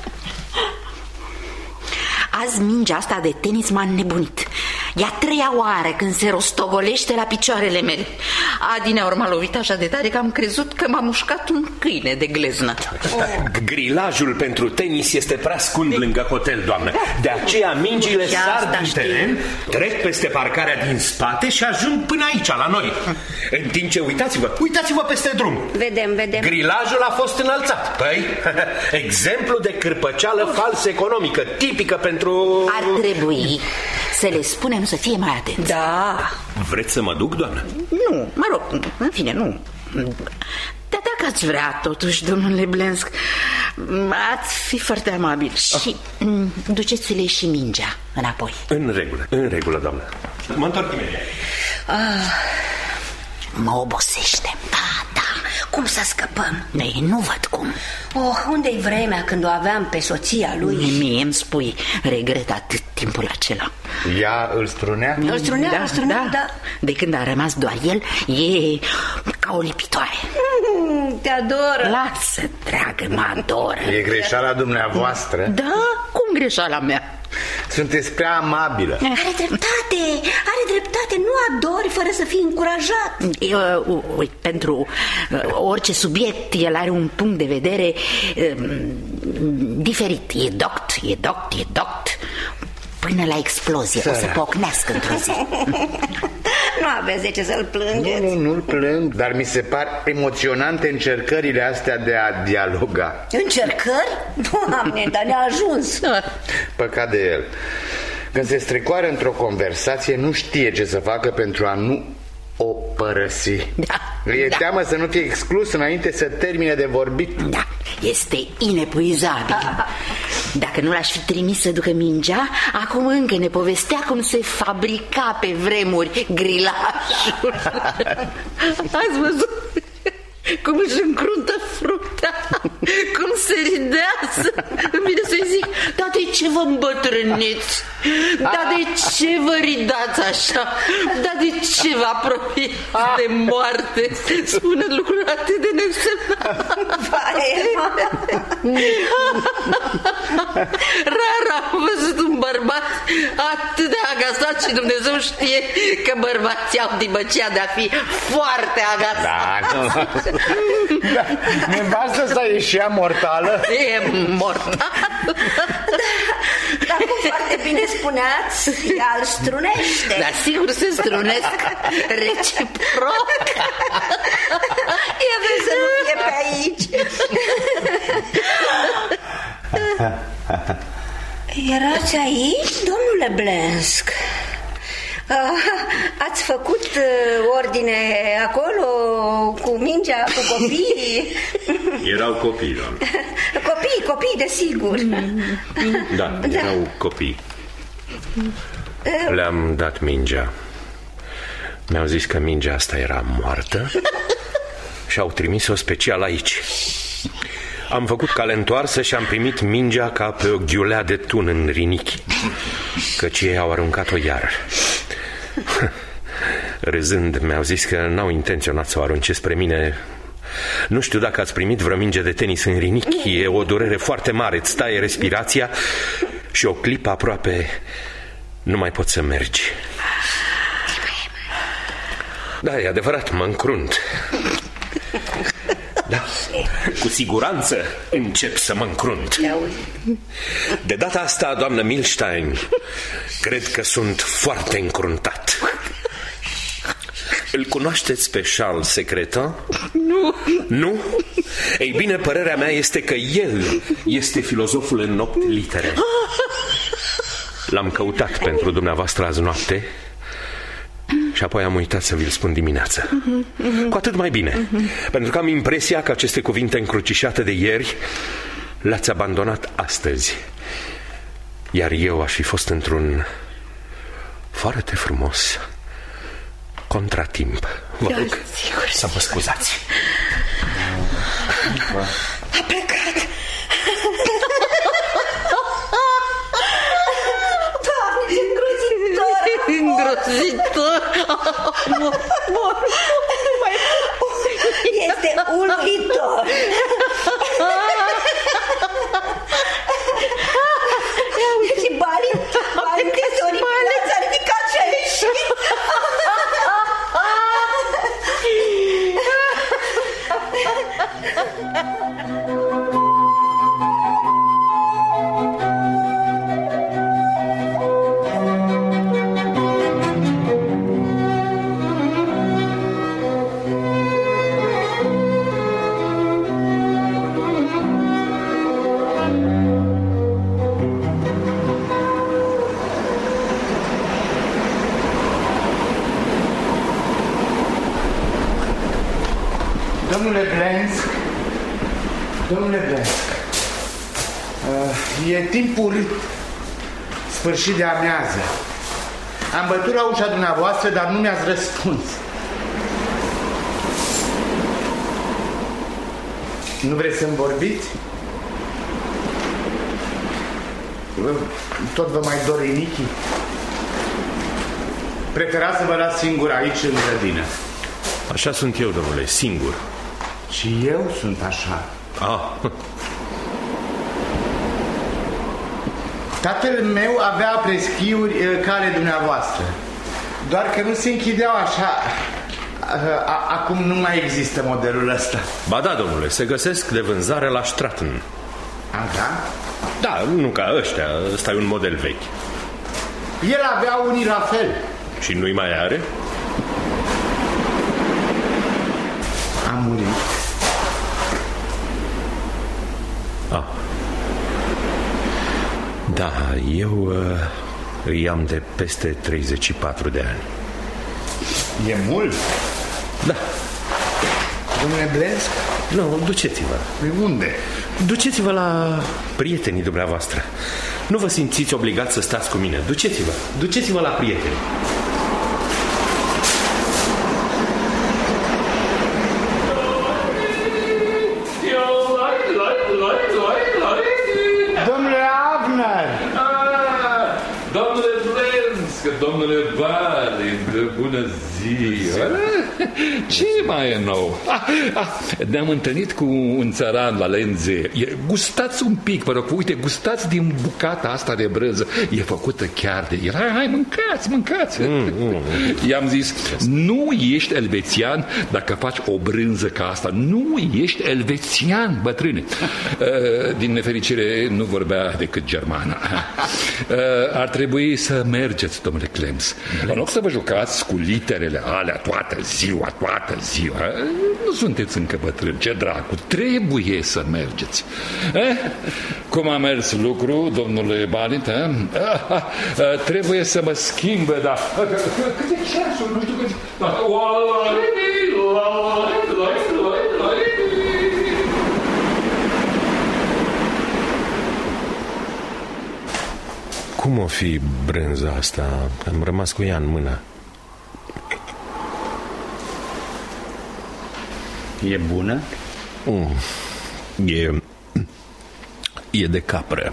Azi mingea asta de tenis m-a înnebunit. E a treia oară când se rostogolește la picioarele mele. Adineauri m-a lovit așa de tare că am crezut că m-a mușcat un câine de gleznă. Oh. Grilajul pentru tenis este prea scund de... lângă hotel, doamnă. De aceea mingile de sar din teren, trec peste parcarea din spate și ajung până aici, la noi. În timp ce, uitați-vă, uitați-vă peste drum. Vedem, vedem. Grilajul a fost înălțat. Păi, exemplu de cârpăceală falsă economică, tipică pentru... Ar trebui să le spunem să fie mai atenți. Da. Vreți să mă duc, doamnă? Nu, mă rog, în fine, nu. Dar dacă ați vrea, totuși, domnule Blensk, ați fi foarte amabil. ah. Și duceți-le și mingea înapoi. În regulă, în regulă, doamnă. Mă întorc imediat. ah. Mă obosește. Da, da, cum să scăpăm? Ei, nu văd cum. Oh, unde-i vremea când o aveam pe soția lui? Mie îmi spui, regret atât timpul acela. Ea îl strunea? Îl strunea, da, îl strunea, da. da. De când a rămas doar el, e ca o lipitoare. mm, Te adoră. Lasă, dragă, mă adoră. E greșeala dumneavoastră? Da, cum greșeala mea? Sunteți prea amabilă. Are dreptate, are dreptate. Nu adori fără să fii încurajat. Eu, uite, pentru uh, orice subiect el are un punct de vedere uh, diferit. E doct, e doct, e doct, până la explozie. Săra. O să pocnească într-o zi. Nu aveți de ce să-l plângeți. Nu, nu, nu-l plâng, dar mi se par emoționante încercările astea de a dialoga. Încercări? Doamne, dar ne-a ajuns. Păcat de el. Când se strecoară într-o conversație, nu știe ce să facă pentru a nu o părăsi. Da, e da. teamă să nu fie exclus înainte să termine de vorbit. Da, este inepuizabil. Dacă nu l-aș fi trimis să ducă mingea, acum încă ne povestea cum se fabrica pe vremuri grilajul. Ați văzut cum își încruntă fructa? cum se ridează. Îmi vine să-i zic: dar de ce vă îmbătrâniți? Dar de ce vă ridați așa? Dar de ce vă apropiați de moarte? Spuneți lucruri atât de nesemnate. Rar am văzut un bărbat atât de agasat și Dumnezeu știe că bărbații au dibăcia de a fi foarte agasați. Da, da. Nevastă sa e și ea mortală? E mortală. Dar cum foarte bine spuneați, ea îl strunește. Dar sigur se strunesc reciproc. E vrei să nu fie pe aici. Erați aici, domnule Blensк? Ați făcut ordine acolo cu mingea, cu copiii? Erau copii, doamne. Copii, copii, desigur. Da, erau copii. Le-am dat mingea. Mi-au zis că mingea asta era moartă și au trimis-o special aici. Am făcut cale întoarsă și am primit mingea ca pe o ghiulea de tun în rinichi, căci ei au aruncat-o iar. Râzând, mi-au zis că n-au intenționat să o arunce spre mine. Nu știu dacă ați primit vreo minge de tenis în rinichi. E o durere foarte mare, îți taie respirația și o clipă aproape nu mai poți să mergi. Da, e adevărat, mă încrunt. Da, cu siguranță încep să mă încrunt. De data asta, doamnă Milstein, cred că sunt foarte încruntat. Îl cunoașteți pe Charles Secretan? Nu. Nu? Ei bine, părerea mea este că el este filozoful în opt litere. L-am căutat pentru dumneavoastră azi noapte și apoi am uitat să vi-l spun dimineața. Cu atât mai bine, pentru că am impresia că aceste cuvinte încrucișate de ieri le-ați abandonat astăzi. Iar eu aș fi fost într-un foarte frumos contratimp. Vă rog să mă scuzați. A plecat. Doamne, ce îngrozitor. Îngrozitor. Mor, mor. Este uluitor. Și Bali, Bali de Soricula s-a ridicat și a ieșit. Domnule Blensк, domnule Blensk, uh, e timpul sfârșit de amiază. Am bătut la ușa dumneavoastră, dar nu mi-ați răspuns. Nu vreți să-mi vorbiți? Tot vă mai dor rinichii? Preferați să vă las singur aici în grădină. Așa sunt eu, domnule, singur. Și eu sunt așa. Ah. Tatăl meu avea preschiuri ca ale dumneavoastră, doar că nu se închideau așa. Acum nu mai există modelul ăsta. Ba da, domnule, se găsesc de vânzare la Stratton. A, da? Da, nu ca ăștia, ăsta e un model vechi. El avea unii la fel. Și nu-i mai are? A murit. Ah. Da, eu uh, îi am de peste treizeci și patru de ani. E mult? Da. Domnule Blensк? Nu, duceți-vă. Unde? Duceți-vă la prietenii dumneavoastră. Nu vă simțiți obligați să stați cu mine. Duceți-vă, duceți-vă la prieteni. bună ziua! Ce mai e nou? Ah, ah, ne-am întâlnit cu un țăran la Lenze. Gustați un pic, vă rog, uite, gustați din bucata asta de brânză. E făcută chiar de el. Hai, hai, mâncați, mâncați. Mm, mm. I-am zis, nu ești elvețian dacă faci o brânză ca asta. Nu ești elvețian, bătrâne. Din nefericire nu vorbea decât germană. Ar trebui să mergeți, domnule Clems. Vă rog să vă jucați cu literele alea toată ziua, toată ziua. Nu sunteți încă bătrâni, ce dracu. Trebuie să mergeți. Eh? Cum a mers lucru, domnule Balint? Eh? Ah, ah, ah, trebuie să mă schimbe, da. Cât e ceasul? Nu știu cât... Cum o fi brânza asta? Am rămas cu ea în mână. E bună? Mm. E... E de capră.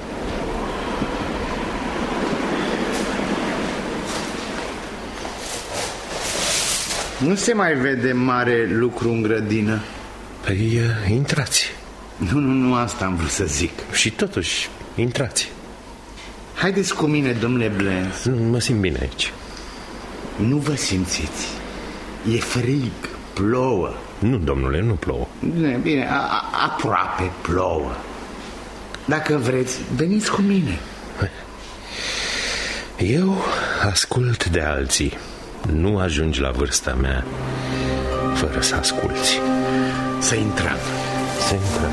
Nu se mai vede mare lucru în grădină. Păi, intrați. Nu, nu, nu, asta am vrut să zic. Și totuși, intrați. Haideți cu mine, domnule Blens. Nu mă simt bine aici. Nu vă simțiți. E frig, plouă. Nu, domnule, nu plouă. Bine, bine, a, a, aproape plouă. Dacă vreți, veniți cu mine. Eu ascult de alții. Nu ajungi la vârsta mea fără să asculți. Să intrăm. Să intrăm.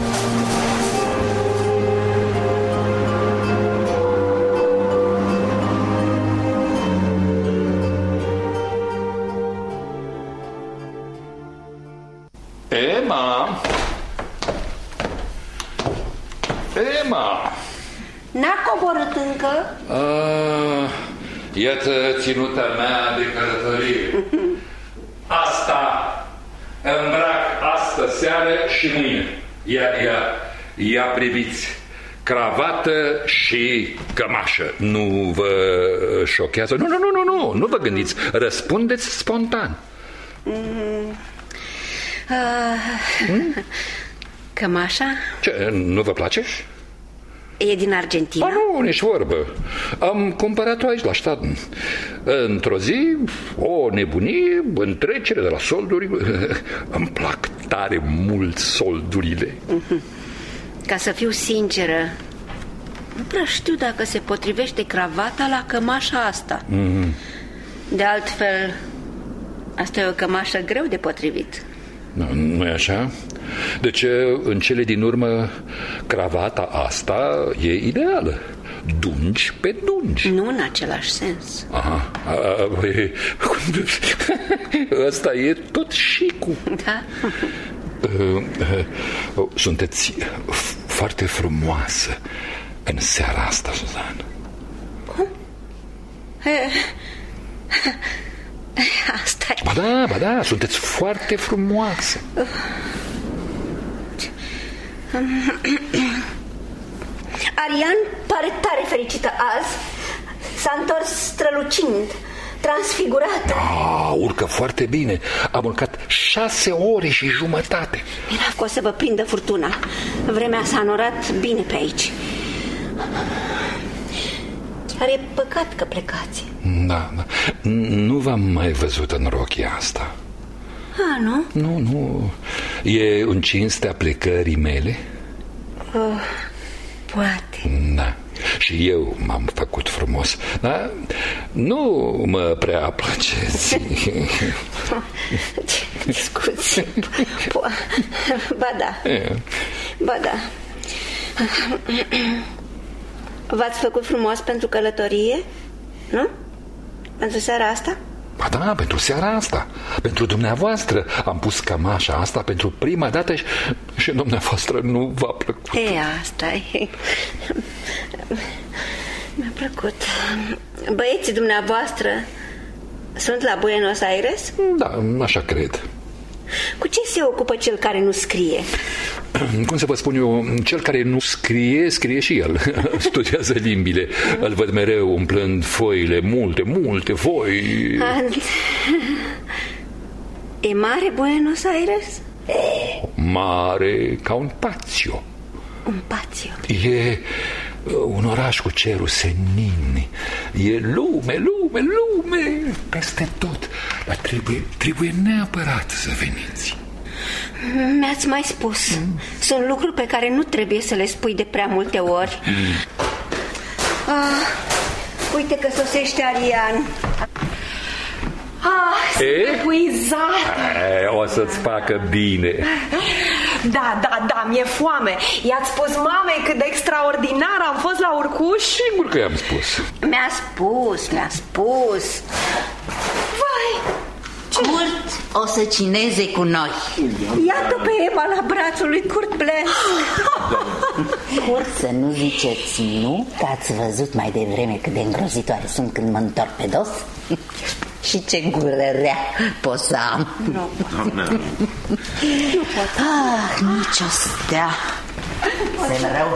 Emma! Emma! N-a coborât încă? Uh, iată ținuta mea de călătorie. Asta îmbrac astă seară și mâine. Ia, ia, ia priviți. Cravată și cămașă. Nu vă șochează? Nu, nu, nu, nu, nu, nu vă gândiți. Răspundeți spontan. Mm. Uh, hmm? Cămașa? Ce, nu vă place? E din Argentina? A, nu, nici vorbă. Am cumpărat-o aici la stat. Într-o zi, o nebunie, în trecere de la solduri. Îmi plac tare mult soldurile. Ca să fiu sinceră, nu prea știu dacă se potrivește cravata la cămașa asta. Mm-hmm. De altfel, asta e o cămașă greu de potrivit. Nu e așa? Deci, în cele din urmă, cravata asta e ideală. Dungi pe dungi. Nu în același sens. Aha. Ăsta e tot șicul. Da? Sunteți foarte frumoasă în seara asta, Suzan. Cum? Asta e. Ba da, ba da, sunteți foarte frumoasă. Arian pare tare fericită azi. S-a întors strălucind, transfigurată. Da, urcă foarte bine. Am urcat șase ore și jumătate. Mirav că o să vă prindă furtuna. Vremea s-a înorat bine pe aici. Chiar e păcat că plecați. Da, da. Nu v-am mai văzut în rochia asta. A, nu? Nu, nu. E în cinstea plecării mele? Oh, poate. Da. Și eu m-am făcut frumos. Dar nu mă prea placeți. Scuze. Ba da. Ba da. V-ați făcut frumos pentru călătorie? Nu? Pentru seara asta? Ba da, pentru seara asta. Pentru dumneavoastră. Am pus cămașa asta pentru prima dată și, și dumneavoastră nu v-a plăcut. E, asta e. Mi-a plăcut. Băieții dumneavoastră sunt la Buenos Aires? Da, așa cred. Cu ce se ocupă cel care nu scrie? cum să vă spun eu, cel care nu scrie, scrie și el. Studiază limbile. Îl văd mereu umplând foile, multe, multe foi. E mare Buenos Aires? Oh, mare ca un patio. Un patio? E un oraș cu cerul senin. E lume, lume, lume peste tot. Dar trebuie, trebuie neapărat să veniți. Mi-ați mai spus. mm. Sunt lucruri pe care nu trebuie să le spui de prea multe ori. mm. ah, Uite că sosește Arian. Ah, sunt epuizată. O să-ți facă bine. Da, da, da, mi-e foame. I-ați spus mamei cât de extraordinar am fost la urcuș? Sigur că i-am spus. Mi-a spus, mi-a spus. Vai, Curt o să cineze cu noi. Iată pe Eva la brațul lui Curt Blens. Curt, să nu ziceți nu, că ați văzut mai devreme cât de îngrozitoare sunt când mă întorc pe dos. Și ce gură rea pot să am. Nu, nu pot. Ah, nici o stea. Se-mi rău.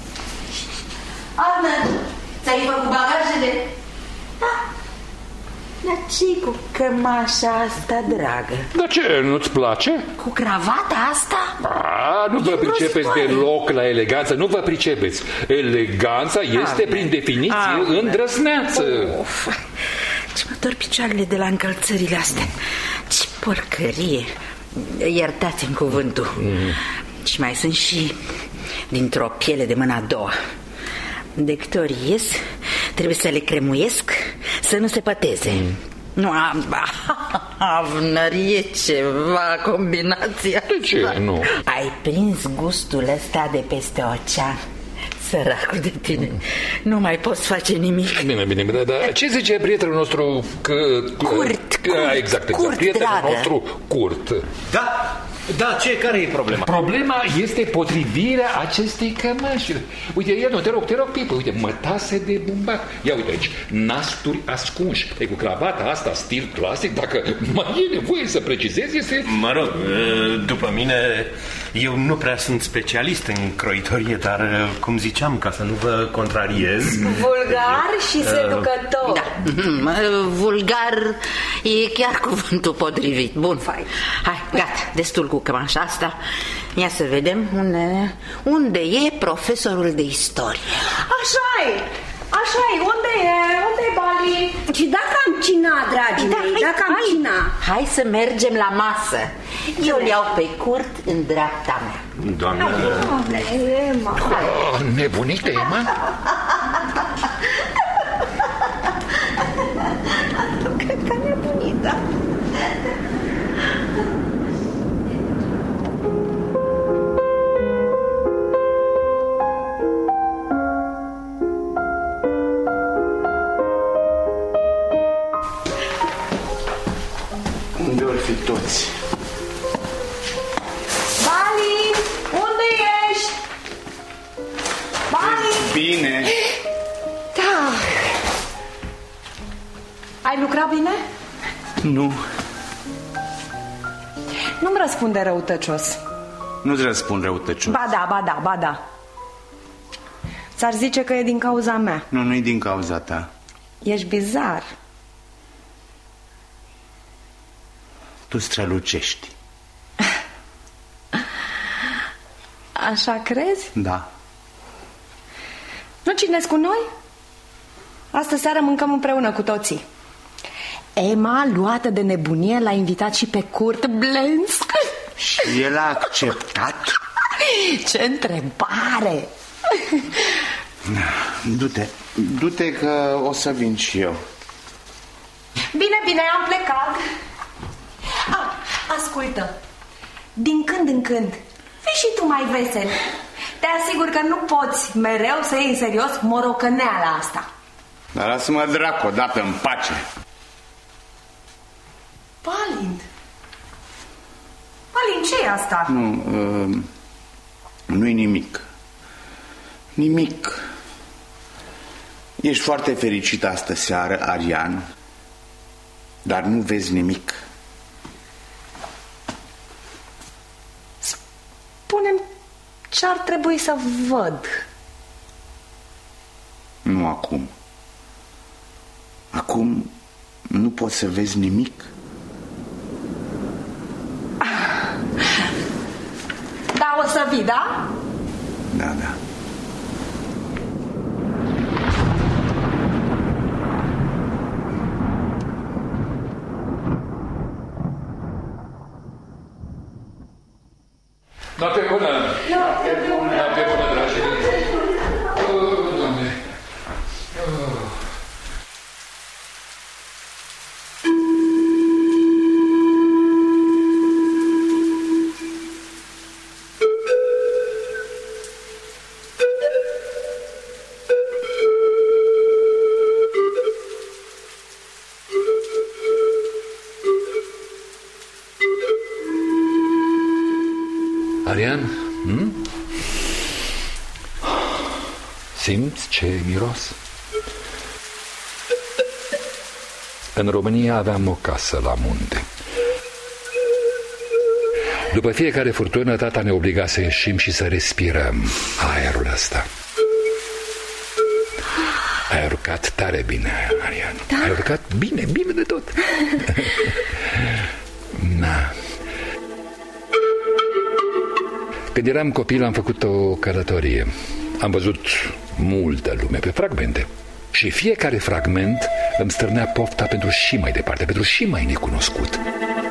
Arnă, ți-ai făcut bagajele? Da. Dar ce cu cămașa asta, dragă? Dar ce, nu-ți place? Cu cravata asta? A, nu vă pricepeți deloc la eleganță. Nu vă pricepeți. Eleganța este, prin definiție, îndrăzneață. Uf, ce mă dor picioarele de la încălțările astea. Ce porcărie. Iertați-mi cuvântul. mm. Și mai sunt și dintr-o piele de mâna a doua. De câte ori ies, trebuie să le cremuiesc, să nu se păteze. mm. Nu, avnărie ceva, combinația. De ce nu? Ai prins gustul ăsta de peste ocean. Săracul de tine, mm. nu mai poți face nimic. Bine, bine, bine, dar ce zice prietenul nostru? Că, Curt, că, Curt, exact, exact. Curt, prietenul dragă. nostru, Curt. Da, da, ce, care e problema? Problema este potrivirea acestei cămăși. Uite, ia, nu, te rog, te rog, Pipă, uite, mătase de bumbac. Ia uite aici, nasturi ascunși. E cu cravata asta, stil clasic, dacă mai e nevoie să precizezi, este... Mă rog, după mine, eu nu prea sunt specialist în croitorie, dar, cum ziceam, ca să nu vă contrariez... Vulgar și seducător. Da, vulgar e chiar cuvântul potrivit. Bun, Fai. Hai, gata, destul cu cămașa asta. Ia să vedem unde, unde e profesorul de istorie. Așa-i, așa-i, unde e, unde e Bali? Și dacă am cina, dragii Da, mei, hai, dacă am hai. cina. Hai să mergem la masă. Eu îl iau pe Curt în dreapta mea. Doamnă... Ema. Oh, nebunită, Emma? Cred că nebunită. Unde ori fi toți? Bali, unde ești? Bali! Bine. Da. Ai lucrat bine? Nu, Nu-mi răspunde răutăcios. nu-ți răspund răutăcios. Ba da, ba da, ba da. Ți-ar zice că e din cauza mea. Nu, nu-i din cauza ta. Ești bizar. Tu strălucești. Așa crezi? Da. Nu cinezi cu noi? Astă seară mâncăm împreună cu toții. Emma, luată de nebunie, l-a invitat și pe Curt Blens. Și el a acceptat? Ce întrebare! Du-te, du-te că o să vin și eu. Bine, bine, am plecat. Ah, ascultă. Din când în când, fii și tu mai vesel. Te asigur că nu poți mereu să iei în serios morocăneala asta. Dar lasă-mă dracu odată în pace. Palind. Palind, ce e asta? Nu, uh, nu-i nimic. Nimic. Ești foarte fericit astă seară, Arian, dar nu vezi nimic. Spune-mi ce-ar trebui să văd? Nu acum. Acum nu poți să vezi nimic. Da, o să vii, da? Da, da. Noapte bună! Noapte bună! Noapte bună, dragi! Oh, Doamne! Oh. Arian? Hmm? Simți ce miros? În România aveam o casă la munte. După fiecare furtună, tata ne obliga să ieșim și să respirăm aerul ăsta. Ai urcat tare bine, Arian. Da? Ai urcat bine, bine de tot. Na. Când eram copil am făcut o călătorie. Am văzut multă lume pe fragmente. Și fiecare fragment îmi stârnea pofta pentru și mai departe, pentru și mai necunoscut.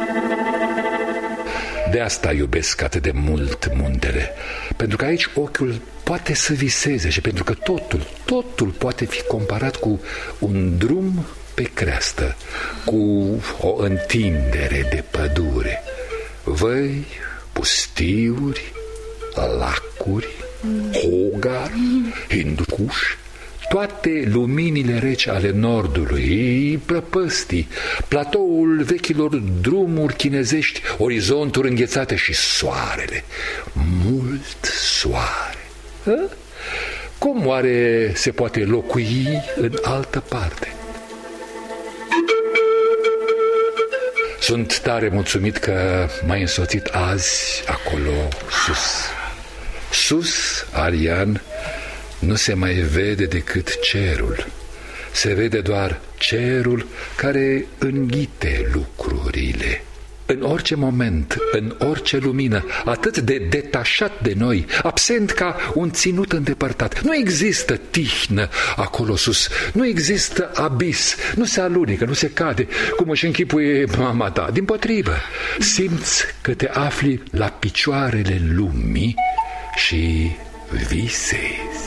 De asta iubesc atât de mult muntele. Pentru că aici ochiul poate să viseze și pentru că totul, totul poate fi comparat cu un drum pe creastă, cu o întindere de pădure, văi, pustiuri, lacuri, hogar, hinducuși, toate luminile reci ale nordului, prăpăstii, platoul vechilor drumuri chinezești, orizonturi înghețate și soarele, mult soare. Hă? Cum oare se poate locui în altă parte? Sunt tare mulțumit că m-ai însoțit azi acolo sus. Sus, Arian, nu se mai vede decât cerul. Se vede doar cerul care înghite lucrurile. În orice moment, în orice lumină, atât de detașat de noi, absent ca un ținut îndepărtat. Nu există tihnă acolo sus, nu există abis, nu se alunecă, nu se cade, cum își închipuie mama ta. Dimpotrivă, simți că te afli la picioarele lumii și visezi.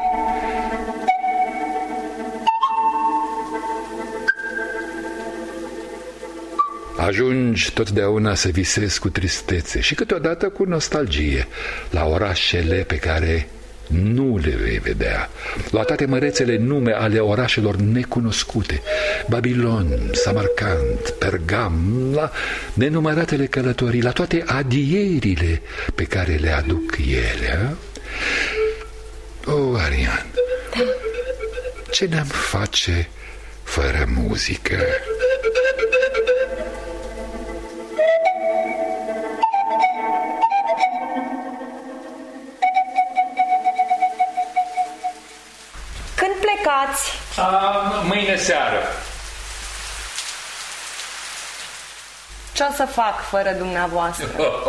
Ajungi totdeauna să visezi cu tristețe și câteodată cu nostalgie la orașele pe care nu le vei vedea, la toate mărețele nume ale orașelor necunoscute, Babilon, Samarcand, Pergam, la nenumăratele călătorii, la toate adierile pe care le aduc ele. O, oh, Arian, da. Ce ne-am face fără muzică? A, mâine seară. Ce o să fac fără dumneavoastră?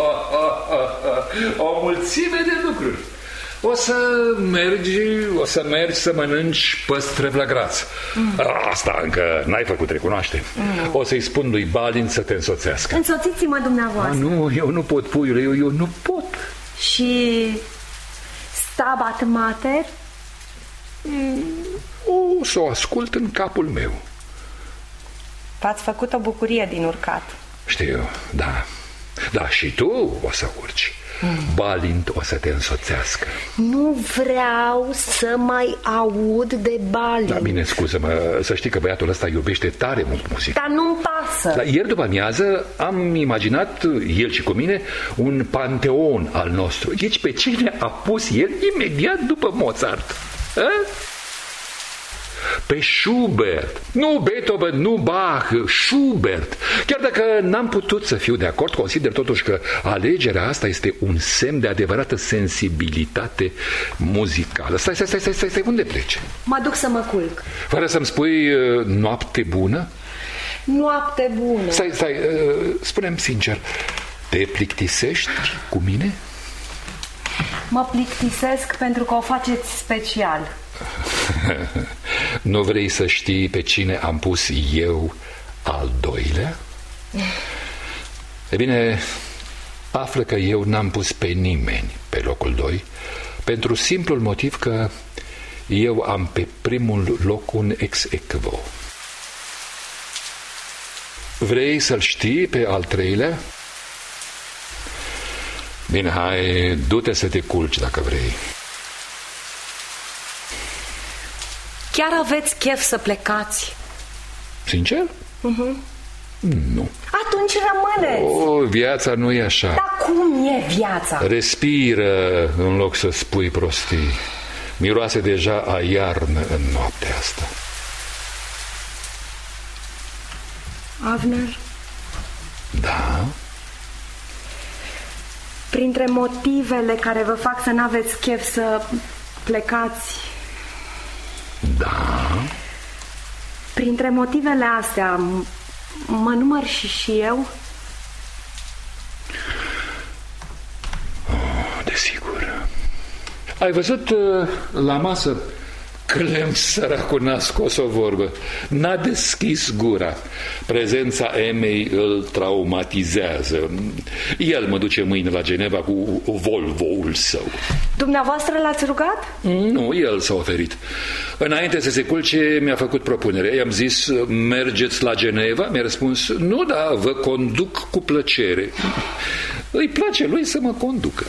O mulțime de lucruri. O să mergi, o să mergi să mănânci păstre vlăgrați. Mm. Asta încă n-ai făcut, recunoaște. Mm. O să-i spun lui Balin să te însoțească. Însoțiți-mă dumneavoastră. A, nu, eu nu pot, puiule, eu, eu nu pot. Și Stabat Mater? Mm. O să o ascult în capul meu. V-ați făcut o bucurie din urcat. Știu, da. Da, și tu o să urci. mm. Balint o să te însoțească. Nu vreau să mai aud de Balint. Da, bine, scuză-mă, să știi că băiatul ăsta iubește tare mult muzică. Dar nu-mi pasă. Dar ieri după amiază am imaginat, el și cu mine, un panteon al nostru. Deci pe cine a pus el imediat după Mozart? A? pe Schubert. Nu Beethoven, nu Bach, Schubert. Chiar dacă n-am putut să fiu de acord, consider totuși că alegerea asta este un semn de adevărată sensibilitate muzicală. Stai, stai, stai, stai, stai, stai, unde pleci? Mă duc să mă culc. Fără să-mi spui uh, noapte bună? Noapte bună. Stai, stai, uh, spune-mi sincer, te plictisești cu mine? Mă plictisesc pentru că o faceți special. Nu vrei să știi pe cine am pus eu al doilea? E bine, află că eu n-am pus pe nimeni pe locul doi, pentru simplul motiv că eu am pe primul loc un ex aequo. Vrei să-l știi pe al treilea? Bine, hai, du-te să te culci dacă vrei. Chiar aveți chef să plecați? Sincer? Uh-huh. Nu. Atunci rămâneți. O, viața nu e așa. Dar cum e viața? Respiră în loc să spui prostii. Miroase deja a iarnă în noaptea asta. Avner? Da? Printre motivele care vă fac să n-aveți chef să plecați... Da? Printre motivele astea mă număr și și eu? Oh, desigur. Ai văzut uh, la masă Clem, săracul, n-a scos o vorbă. N-a deschis gura. Prezența Emei îl traumatizează. El mă duce mâine la Geneva cu Volvo-ul său. Dumneavoastră l-ați rugat? Nu, el s-a oferit. Înainte să se culce, mi-a făcut propunere. I-am zis, mergeți la Geneva? Mi-a răspuns, nu, da, vă conduc cu plăcere. Îi place lui să mă conducă.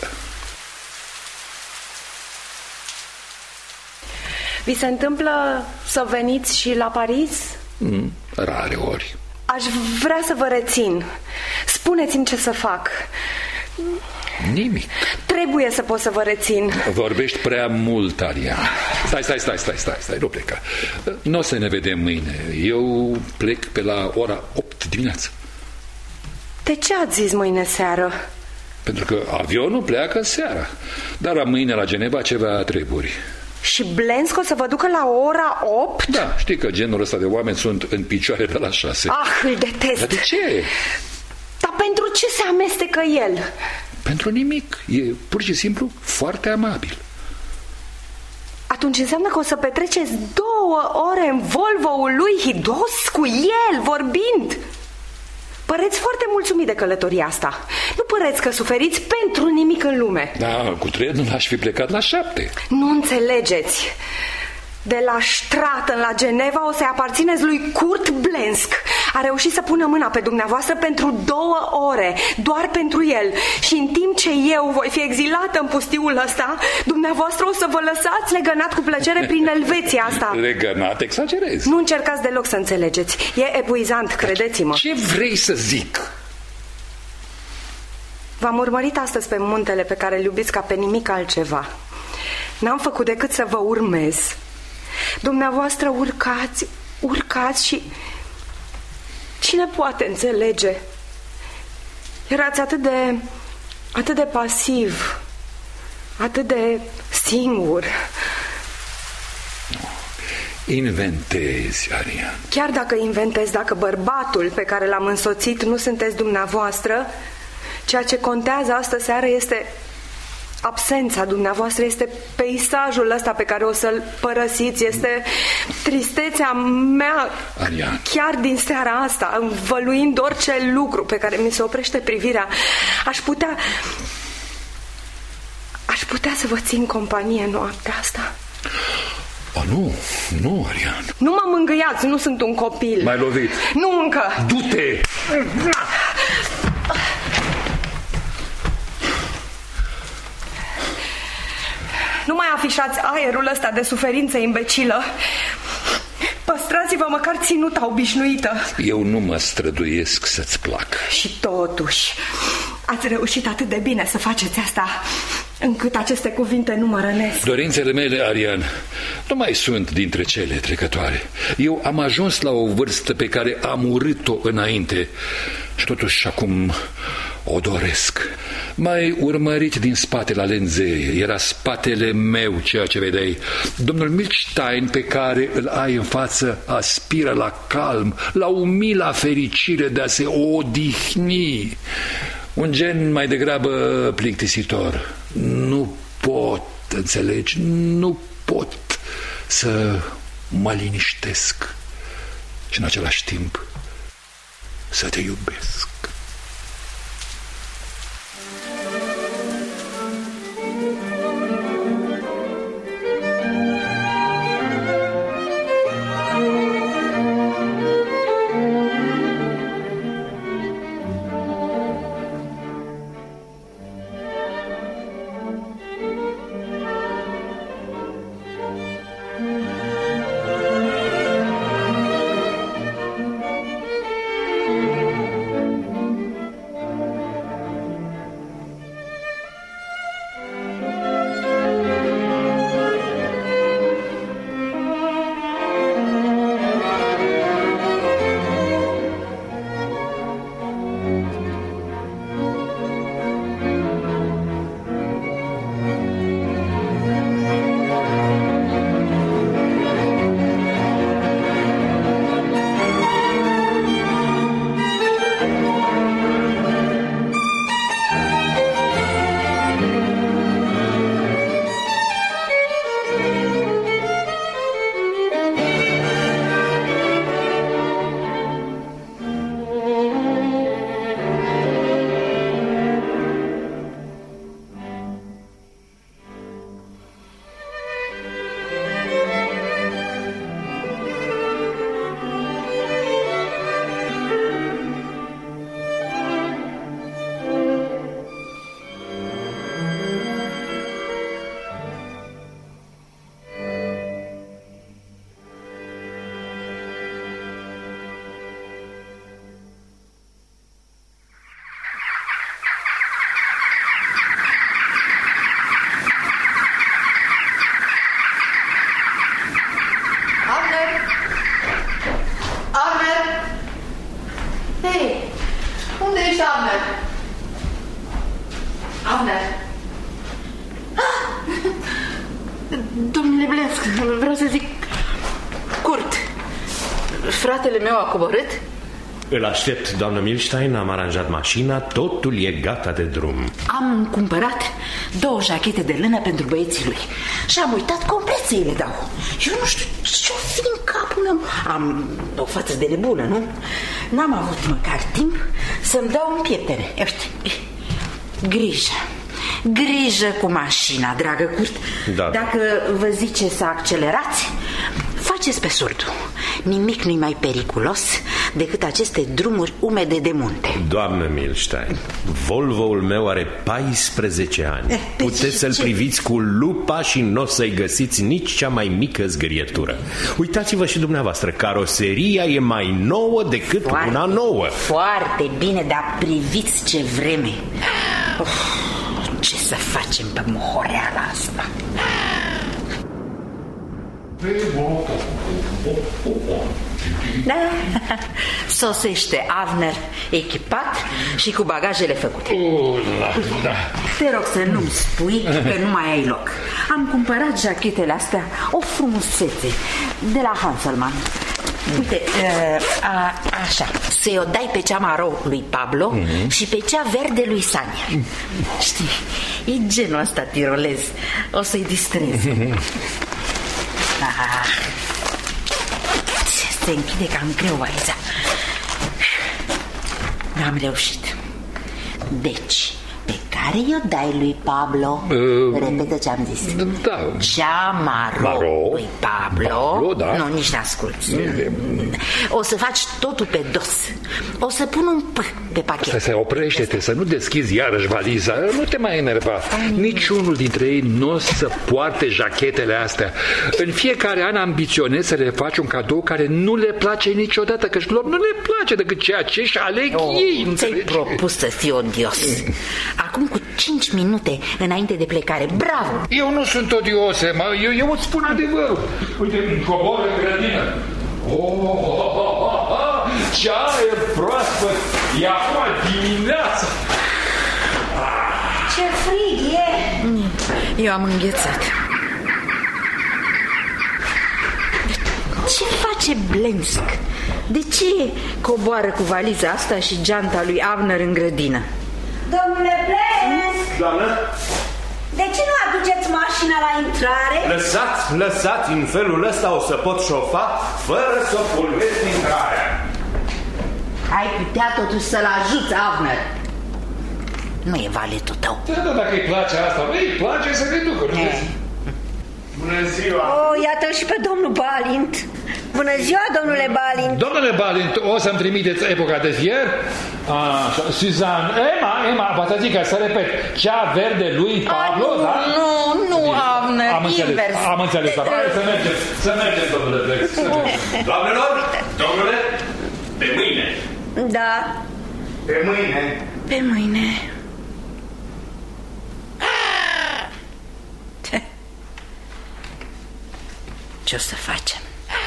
Vi se întâmplă să veniți și la Paris? Mm, rare ori. Aș vrea să vă rețin. Spuneți-mi ce să fac. Nimic. Trebuie să pot să vă rețin. Vorbești prea mult, Arian. Stai, stai, stai, stai, stai, stai, nu pleca. Nu o să ne vedem mâine. Eu plec pe la ora opt dimineață. De ce ați zis mâine seară? Pentru că avionul pleacă seara. Dar la mâine la Geneva ceva treburi. Și Blensk o să vă ducă la ora opt? Da, știi că genul ăsta de oameni sunt în picioare de la șase. Ah, îl detest. Dar de ce? Dar pentru ce se amestecă el? Pentru nimic. E pur și simplu foarte amabil. Atunci înseamnă că o să petreceți două ore în Volvo-ul lui hidos cu el, vorbind. Păreți foarte mulțumit de călătoria asta. Nu păreți că suferiți pentru nimic în lume. Da, cu trenul aș fi plecat la șapte. Nu înțelegeți. De la Straten la Geneva o să-i aparțineți lui Kurt Blensk. A reușit să pună mâna pe dumneavoastră pentru două ore, doar pentru el. Și în timp ce eu voi fi exilată în pustiul ăsta, dumneavoastră o să vă lăsați legănat cu plăcere prin Elveția asta. Legănat, exagerezi. Nu încercați deloc să înțelegeți. E epuizant, credeți-mă. Ce vrei să zic? V-am urmărit astăzi pe muntele pe care îl iubiți ca pe nimic altceva. N-am făcut decât să vă urmez. Dumneavoastră urcați, urcați și... Cine poate înțelege? Erați atât de... atât de pasiv, atât de singur. Inventezi, Arian. Chiar dacă inventez, dacă bărbatul pe care l-am însoțit nu sunteți dumneavoastră, ceea ce contează astă seară este... absența dumneavoastră, este peisajul ăsta pe care o să-l părăsiți, este tristețea mea. Arian. Chiar din seara asta, învăluind orice lucru pe care mi se oprește privirea, aș putea aș putea să vă țin companie noaptea asta. O, nu, nu, Arian. Nu mă mângâiați, nu sunt un copil. M-ai lovit. Nu încă. Du-te! Nu mai afișați aerul ăsta de suferință imbecilă. Păstrați-vă măcar ținuta obișnuită. Eu nu mă străduiesc să-ți plac. Și totuși, ați reușit atât de bine să faceți asta. încât aceste cuvinte nu mă rănesc. Dorințele mele, Arian, nu mai sunt dintre cele trecătoare. Eu am ajuns la o vârstă pe care am urât-o înainte și totuși acum o doresc. Mai urmărit din spate la lenzeie, era spatele meu ceea ce vedeai. Domnul Milstein, pe care îl ai în față, aspiră la calm, la umila fericire de a se odihni. Un gen mai degrabă plictisitor. Nu pot, înțelegi, nu pot să mă liniștesc și în același timp să te iubesc. Fratele meu a coborât? Îl aștept, doamnă Milstein, am aranjat mașina, totul e gata de drum. Am cumpărat două jachete de lână pentru băieții lui și am uitat complet să îi le dau. Eu nu știu ce-o fi în capul meu. Am o față de nebună, nu? N-am avut măcar timp să-mi dau în pieptene. Uite, grijă. Grijă cu mașina, dragă Curt. Da. Dacă vă zice să accelerați, faceți pe surdul. Nimic nu-i mai periculos decât aceste drumuri umede de munte. Doamnă Milstein, Volvo-ul meu are paisprezece ani. eh, Puteți să-l ce? priviți cu lupa și nu o să-i găsiți nici cea mai mică zgârietură. Uitați-vă și dumneavoastră, caroseria e mai nouă decât foarte, una nouă. Foarte bine, dar priviți ce vreme. Uf, ce să facem pe mohoreala asta? Da. Sosește Avner echipat și cu bagajele făcute. Uh, da. Te rog să nu-mi spui că nu mai ai loc. Am cumpărat jachetele astea, o frumusețe, de la Hanselmann. Uite, a, așa, să-i o dai pe cea maro lui Pablo mm-hmm. și pe cea verde lui Sania. Știi, e genul ăsta tirolez. O să-i distrezi. Ah, se închide cam greu aici. N-am reușit. Deci, pe care i-o dai lui Pablo? Uh, Repetă ce am zis. Da. Cea maro, maro lui Pablo, Pablo, da. Nu, nici n-asculți. O să faci totul pe dos. O să pun un P pe pachet. Stai, stai, oprește-te, să nu deschizi iarăși valiza. Nu te mai enerva. Niciunul dintre ei nu o să poarte jachetele astea. În fiecare an ambiționez să le faci un cadou care nu le place niciodată, căci lor nu le place decât ceea ce își aleg oh, ei. Ți-ai propus să fii odios. Acum cu cinci minute înainte de plecare. Bravo! Eu nu sunt odios, Emma, eu, eu îți spun adevărul. Uite, îmi cobor în grădină. Oh, oh, oh, oh, oh, ce aer proaspăt! E acum dimineața! Ce frig e! Eu am înghețat. Ce face Blensk? De ce coboară cu valiza asta și geanta lui Avner în grădină? Domnule Blensk! Doamnă? De ce nu aduceți mașina la intrare? Lăsați, lăsați, în felul ăsta o să pot șofa fără să pulvez intrarea. Ai putea totuși să-l ajuți, Avner. Nu e valetul tău. Da, da, dacă îi place asta, băi, îi place să ne ducă, nu vezi? Bună ziua! Oh, iată-l și pe domnul Balint. Bună ziua, domnule Balint. Domnule Balint, o să-mi trimiteți epoca de fier? Așa, Suzanne, Emma, Emma, vă să zic că, să repet, cea verde lui Pablo, A, da? Nu, nu, Avner, am înțeles, invers. Am înțeles, dar hai să mergem, să mergem, domnule Blex. Doamnelor, domnule, pe mâine! Da. Pe mâine. Pe mâine. Ce o să facem?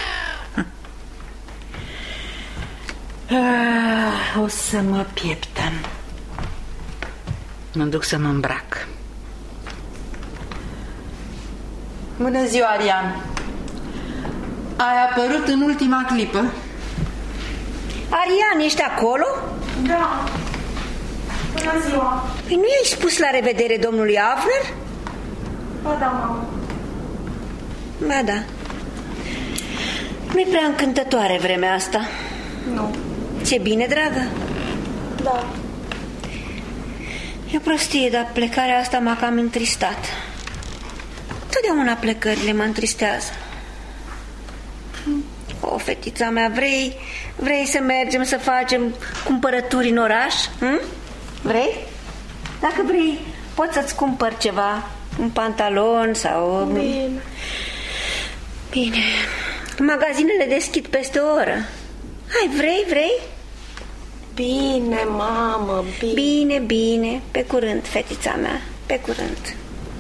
Ah, o să mă pieptăm. Mă duc să mă îmbrac. Bună ziua, Arian. Ai apărut în ultima clipă. Arian, ești acolo? Da. Bună ziua. Păi nu i-ai spus la revedere domnului Avner? Ba da, mamă. Ba da. Nu-i prea încântătoare vremea asta. Nu. Ți-e bine, dragă? Da. E o prostie, dar plecarea asta m-a cam întristat. Totdeauna plecările mă întristează. O, fetița mea, vrei, vrei să mergem să facem cumpărături în oraș? Hm? Vrei? Dacă vrei, pot să-ți cumpăr ceva, un pantalon sau... Bine. Bine. Magazinele deschid peste o oră. Hai, vrei, vrei? Bine, mamă, bine. Bine, bine. Pe curând, fetița mea. Pe curând.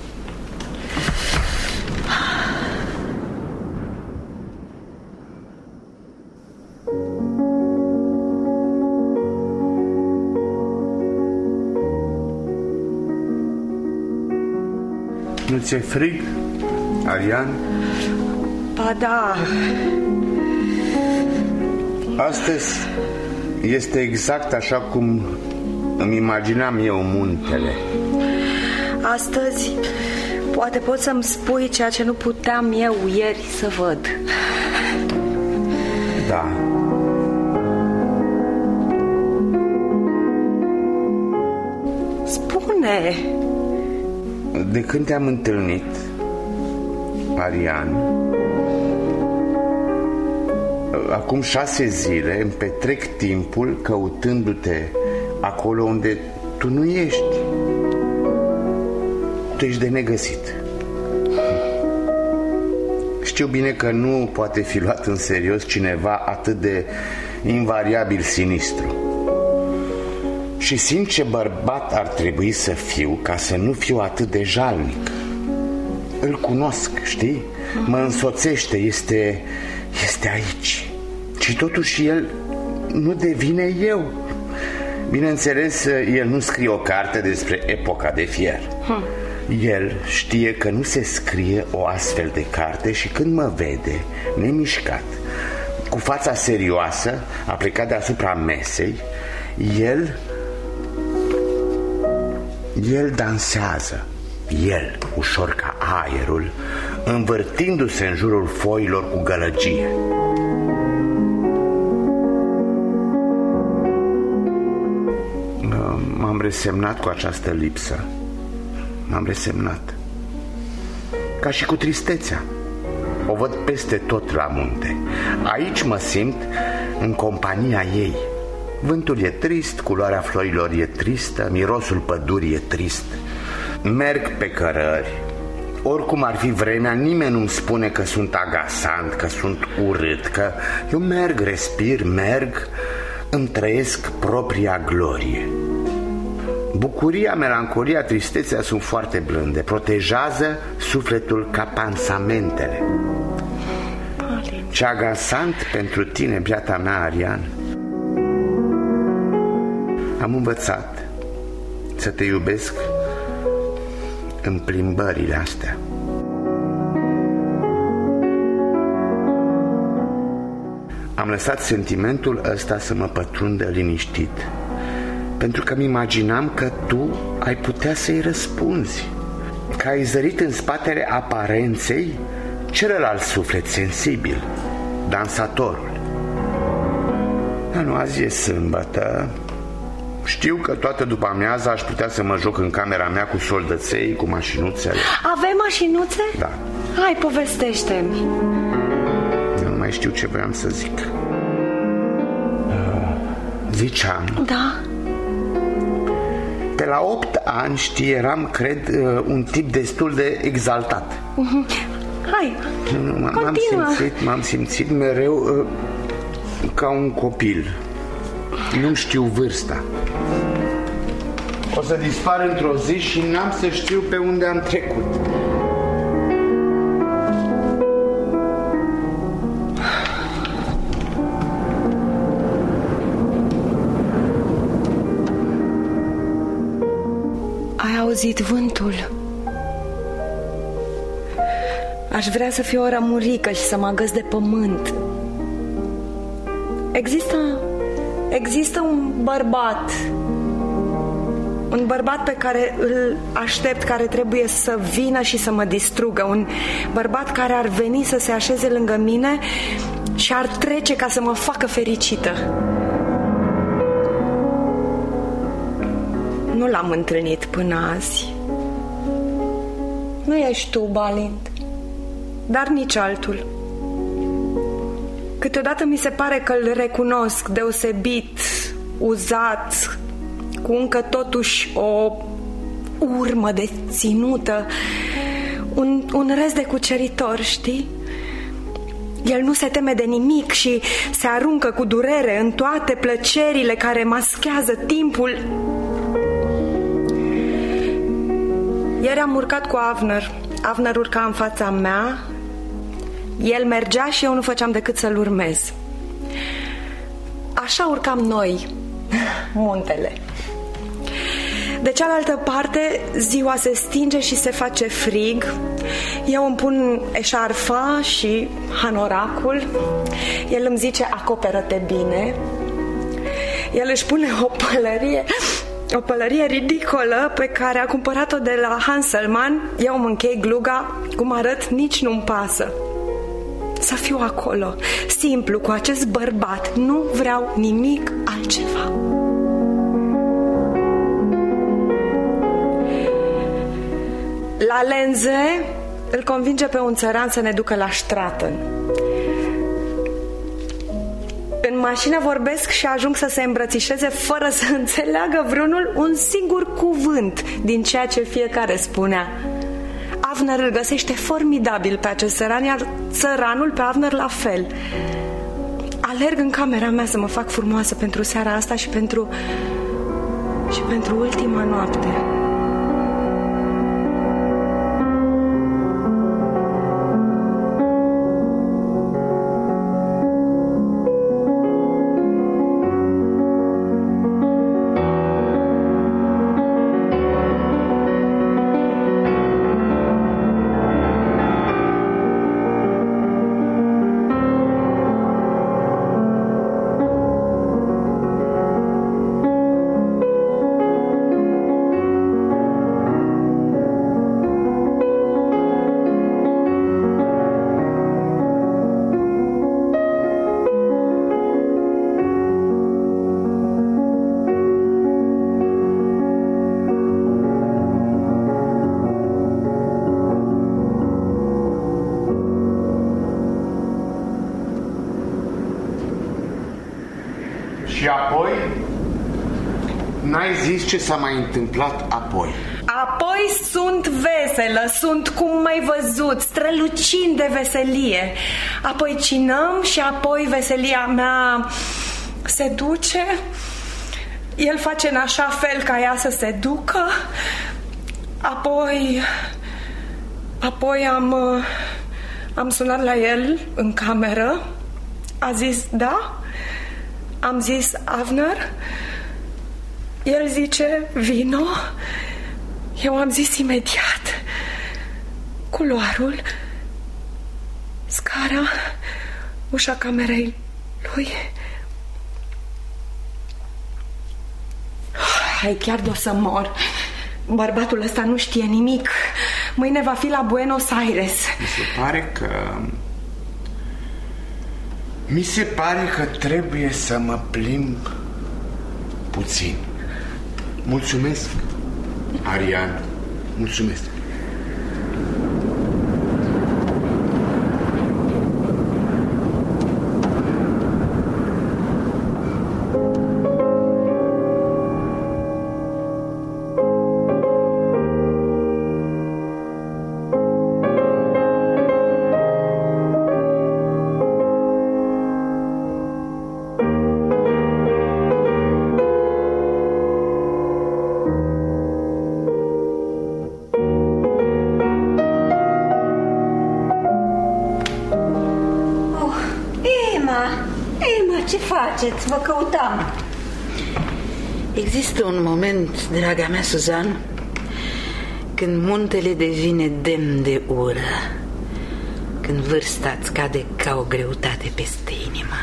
Nu ți-e frig, Arian? Ba da. Astăzi este exact așa cum îmi imaginam eu muntele. Astăzi poate poți să-mi spui ceea ce nu puteam eu ieri să văd. Da. Spune. De când te-am întâlnit, Arian, acum șase zile îmi petrec timpul căutându-te acolo unde tu nu ești. Tu ești de negăsit. Știu bine că nu poate fi luat în serios cineva atât de invariabil sinistru. Și simt ce bărbat ar trebui să fiu ca să nu fiu atât de jalnic. Îl cunosc, știi? Mă însoțește, este, este aici. Și totuși el nu devine eu. Bineînțeles, el nu scrie o carte despre epoca de fier. hm. El știe că nu se scrie o astfel de carte și când mă vede nemișcat, cu fața serioasă, a plecat deasupra mesei, el El dansează, el, ușor ca aerul, învârtindu-se în jurul foilor cu gălăgie. M-am resemnat cu această lipsă. M-am resemnat. Ca și cu tristețea. O văd peste tot la munte. Aici mă simt în compania ei. Vântul e trist, culoarea florilor e tristă, mirosul pădurii e trist. Merg pe cărări. Oricum ar fi vremea, nimeni nu-mi spune că sunt agasant, că sunt urât, că eu merg, respir, merg, îmi trăiesc propria glorie. Bucuria, melancolia, tristețea sunt foarte blânde. Protejează sufletul ca pansamentele. Ce agansant pentru tine, biata mea, Arian. Am învățat să te iubesc în plimbările astea. Am lăsat sentimentul ăsta să mă pătrundă liniștit, pentru că mi imaginam că tu ai putea să-i răspunzi, că ai zărit în spatele aparenței celălalt suflet sensibil, dansatorul. Dar nu, azi e sâmbătă. Știu că toată după amiaza aș putea să mă joc în camera mea cu soldăței, cu mașinuțele. Avem mașinuțe? Da. Hai, povestește-mi. Eu nu mai știu ce vreau să zic. Ziceam. Da. Pe la opt ani, știi, eram, cred, un tip destul de exaltat. Uh-huh. Hai, m-am simțit, m-am simțit mereu uh, ca un copil. Nu știu vârsta. O să dispar într-o zi și n-am să știu pe unde am trecut. Ai auzit vântul? Aș vrea să fiu o rămurică și să mă agăs de pământ. Există... Există un bărbat. Un bărbat pe care îl aștept, care trebuie să vină și să mă distrugă. Un bărbat care ar veni să se așeze lângă mine și ar trece ca să mă facă fericită. Nu l-am întâlnit până azi. Nu ești tu, Balint, dar nici altul. Câteodată mi se pare că îl recunosc, deosebit, uzat, cu încă totuși o urmă de ținută, un, un rest de cuceritor, știi? El nu se teme de nimic și se aruncă cu durere în toate plăcerile care maschează timpul. Ieri am urcat cu Avner. Avner urca în fața mea. El mergea și eu nu făceam decât să-l urmez. Așa urcam noi muntele. De cealaltă parte, ziua se stinge și se face frig. Eu îmi pun eșarfa și hanoracul. El îmi zice, acoperă-te bine. El își pune o pălărie, o pălărie ridicolă pe care a cumpărat-o de la Hanselman. Eu îmi închei gluga, cum arăt, nici nu-mi pasă. Să fiu acolo, simplu, cu acest bărbat. Nu vreau nimic altceva. La Lenze îl convinge pe un țăran să ne ducă la Straten. În mașină vorbesc și ajung să se îmbrățișeze fără să înțeleagă vreunul un singur cuvânt din ceea ce fiecare spunea. Avner îl găsește formidabil pe acest țăran, iar țăranul pe Avner la fel. Alerg în camera mea să mă fac frumoasă pentru seara asta și pentru și pentru ultima noapte. Și apoi? N-ai zis ce s-a mai întâmplat apoi? Apoi sunt veselă, sunt cum m-ai văzut, strălucind de veselie. Apoi cinăm și apoi veselia mea se duce. el face în așa fel ca ea să se ducă. Apoi Apoi am Am sunat la el în cameră. A zis da. Am zis Avner. El zice vino. Eu am zis imediat. Culoarul, scara, ușa camerei lui. Hai, chiar de-o să mor. Bărbatul ăsta nu știe nimic. Mâine va fi la Buenos Aires. Mi se pare că... Mi se pare că trebuie să mă plimb puțin. Mulțumesc, Arian. Mulțumesc. Vă căutam. Există un moment, draga mea Suzan, când muntele devine demn de ură, când vârsta îți cade ca o greutate peste inimă.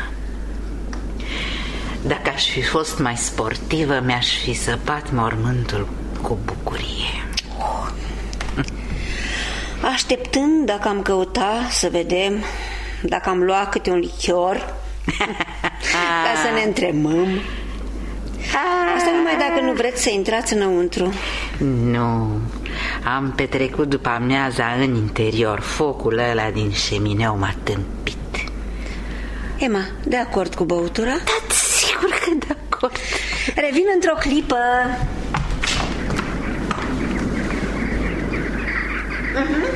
Dacă aș fi fost mai sportivă, mi-aș fi săpat mormântul cu bucurie. Oh. Așteptând dacă am căuta să vedem dacă am luat câte un lichior ca să ne întremăm. Asta numai dacă nu vreți să intrați înăuntru. Nu, am petrecut după amiaza în interior. Focul ăla din șemineu m-a tâmpit. Emma, de acord cu băutura? Da, sigur că de acord. Revin într-o clipă. uh-huh.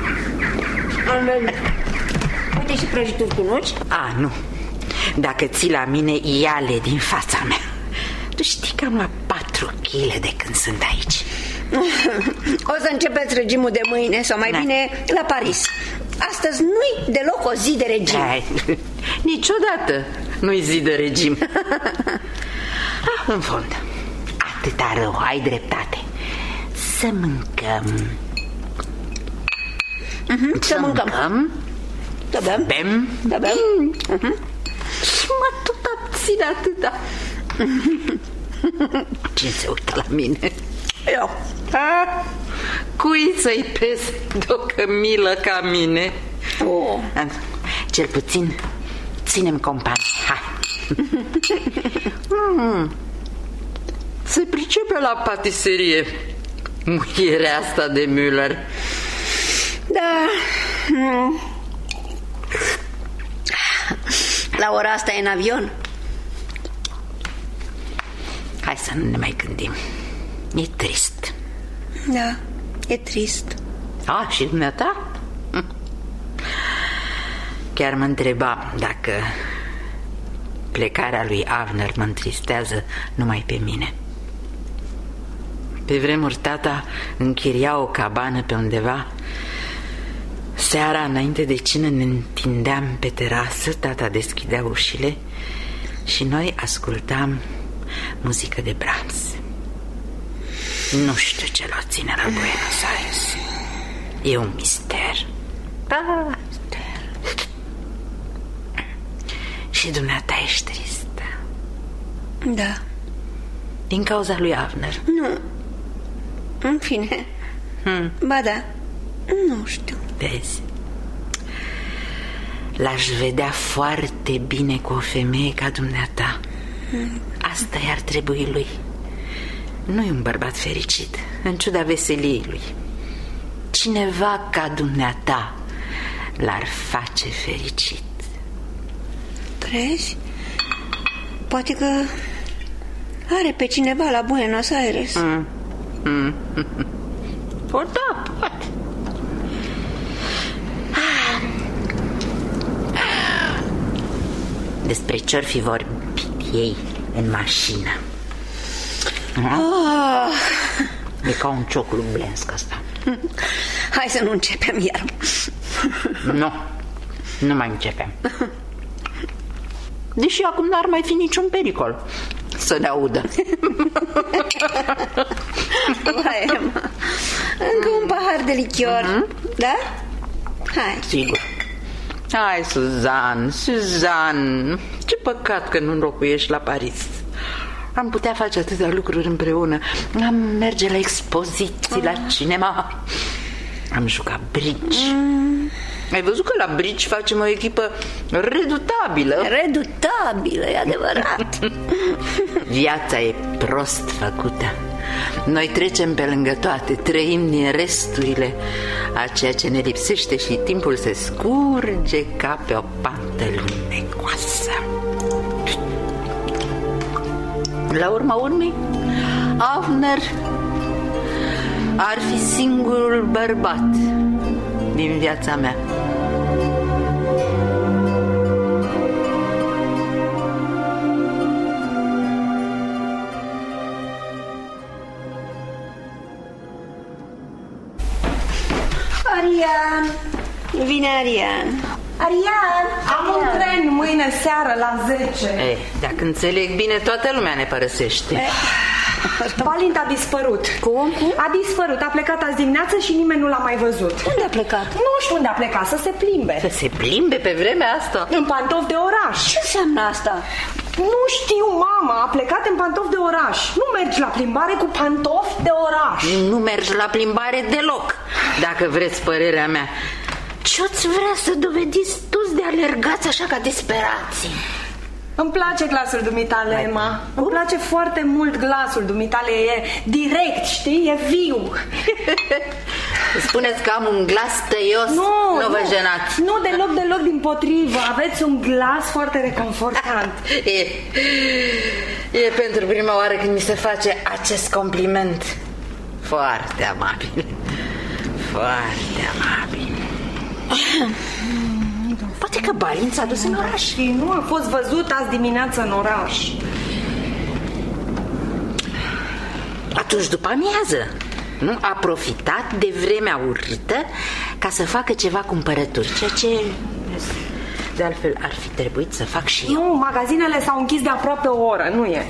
Uite și prăjituri cu nuci. A, nu. Dacă ții la mine, ia-le din fața mea. Tu știi că am luat patru kilograme de când sunt aici. O să începeți regimul de mâine, sau mai da. bine la Paris. Astăzi nu-i deloc o zi de regim. Hai, niciodată nu-i zi de regim. ah, În fond, atâta rău, ai dreptate. Să mâncăm. uh-huh, Să, să mâncăm, mâncăm. Să bem, bem. Să bem. Uh-huh. Și mă tot abțin atâta. Cine se uită la mine? Eu. Ha? Cui să-i pese de o cămilă ca mine? Oh. Cel puțin ținem companie. Hai. mm. Se pricepe la patiserie muierea asta de Müller. Da. mm. La ora asta e în avion. Hai să nu ne mai gândim. E trist. Da, e trist. A, și dumneata? Chiar mă întreba dacă plecarea lui Avner mă întristează numai pe mine. Pe vremuri tata închiria o cabană pe undeva. Seara, înainte de cină, ne întindeam pe terasă. Tata deschidea ușile și noi ascultam muzică de Brahms. Nu știu ce l-o ține la Buenos Aires. E un mister. Ah, mister. Și dumneata ești tristă. Da. Din cauza lui Avner? Nu. În fine. hmm. Ba da. Nu știu. Vezi, l-aș vedea foarte bine cu o femeie ca dumneata. hmm. Asta i-ar trebui lui. Nu-i un bărbat fericit, în ciuda veseliei lui. Cineva ca dumneata l-ar face fericit. Crezi? Poate că are pe cineva la Buenos Aires. mm. Mm. O, da, poate. Despre ce-or fi vorbit ei în mașină? Ah. E ca un cioc lublensc asta. Hai să nu începem iar. Nu, nu mai începem. Deși acum n-ar mai fi niciun pericol să ne audă. Hai, Emma. Încă un pahar de lichior, uh-huh. Da? Hai. Sigur. Hai, Suzan, Suzan, ce păcat că nu locuiești la Paris. Am putea face atâtea lucruri împreună. Am merge la expoziții, ah. la cinema. Am jucat bridge. mm. Ai văzut că la bridge facem o echipă redutabilă? Redutabilă, e adevărat. Viața e prost făcută. Noi trecem pe lângă toate, trăim din resturile a ceea ce ne lipsește și timpul se scurge ca pe o pantă lunecoasă. La urma urmei, Avner ar fi singurul bărbat din viața mea. Arian, vine Arian. Arian, am un tren mâine seară la zece. Ei, dacă înțeleg bine, toată lumea ne părăsește. E, Valint a dispărut. Cum? A dispărut, a plecat azi dimineață și nimeni nu l-a mai văzut. Unde a plecat? Nu știu unde a plecat, să se plimbe. Să se plimbe pe vremea asta? În pantofi de oraș. Ce înseamnă asta? Nu știu, mama, a plecat în pantofi de oraș. Nu mergi la plimbare cu pantofi de oraș. Nu mergi la plimbare deloc, dacă vreți părerea mea. Ce-ți vrea să dovediți toți de alergați așa ca disperații? Îmi place glasul dumitale, Emma. Îmi place foarte mult glasul dumitale. E direct, știi? E viu. Spuneți că am un glas tăios. Nu, nu vă jenați. Nu, deloc, deloc, dimpotrivă. Aveți un glas foarte reconfortant. e, e pentru prima oară când mi se face acest compliment. Foarte amabil. Foarte amabil. Poate că Balint s-a dus în oraș. Și nu a fost văzut azi dimineață în oraș. Atunci după amiază, nu? A profitat de vremea urâtă ca să facă ceva cumpărături, ceea ce de altfel ar fi trebuit să fac și eu. Nu, magazinele s-au închis de aproape o oră, nu e?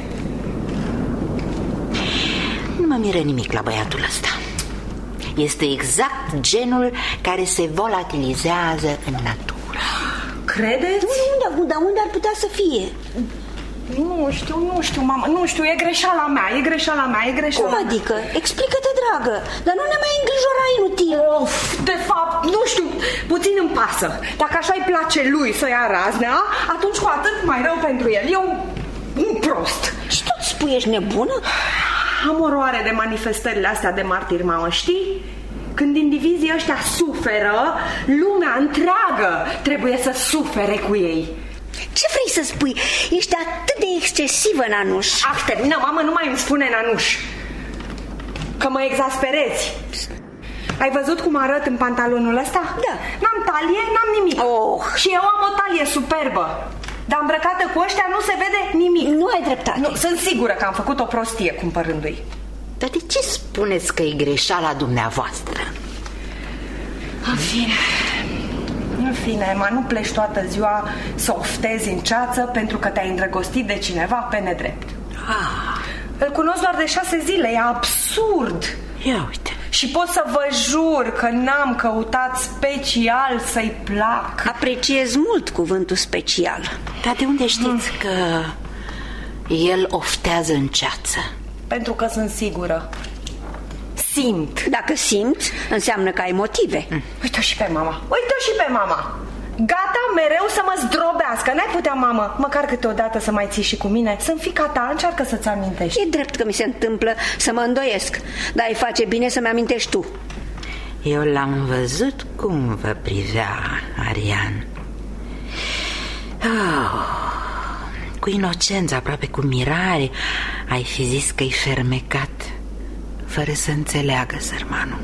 Nu mă miră nimic la băiatul ăsta. Este exact genul care se volatilizează în natură. Credeți? Unde, unde, unde ar putea să fie? Nu știu, nu știu, mama, nu știu, e greșeala mea, e greșeala mea, e greșeala Cum adică? Explică-te, dragă, dar nu ne mai îngrijora inutil. Of, de fapt, nu știu, puțin îmi pasă. Dacă așa-i place lui să ia raznea, atunci cu atât mai rău pentru el. Eu un prost. Și tot spui, ești nebună? Am oroare de manifestările astea de martiri, mamă, știi? Când indivizii ăștia suferă, lumea întreagă trebuie să sufere cu ei. Ce vrei să spui? Ești atât de excesivă, Nanuș. Ah, termină, mamă, nu mai îmi spune Nanuș, că mă exasperezi. Ai văzut cum arăt în pantalonul ăsta? Da. N-am talie, n-am nimic. Oh. Și eu am o talie superbă, dar îmbrăcată cu ăștia nu se vede nimic. Nu ai dreptate. Nu, sunt sigură că am făcut o prostie cumpărându-i. Dar de ce spuneți că e greșeala dumneavoastră? În fine, în fine, Emma, nu pleci toată ziua să oftezi în ceață pentru că te-ai îndrăgostit de cineva pe nedrept. Ah. Îl cunosc doar de șase zile, e absurd. Ia uite. Și pot să vă jur că n-am căutat special să-i plac. Apreciez mult cuvântul special. Dar de unde știți hmm. că el oftează în ceață? Pentru că sunt sigură. Simt. Dacă simți, înseamnă că ai motive. mm. Uite-o și pe mama. Uite-o și pe mama. Gata mereu să mă zdrobească. N-ai putea, mamă, măcar câteodată să mai ții și cu mine? Sunt fiica ta, încearcă să-ți amintești. E drept că mi se întâmplă să mă îndoiesc, dar îi face bine să-mi amintești tu. Eu l-am văzut cum vă privea, Arian. Oh, cu inocență, aproape cu mirare, ai fi zis că-i fermecat, fără să înțeleagă sărmanul.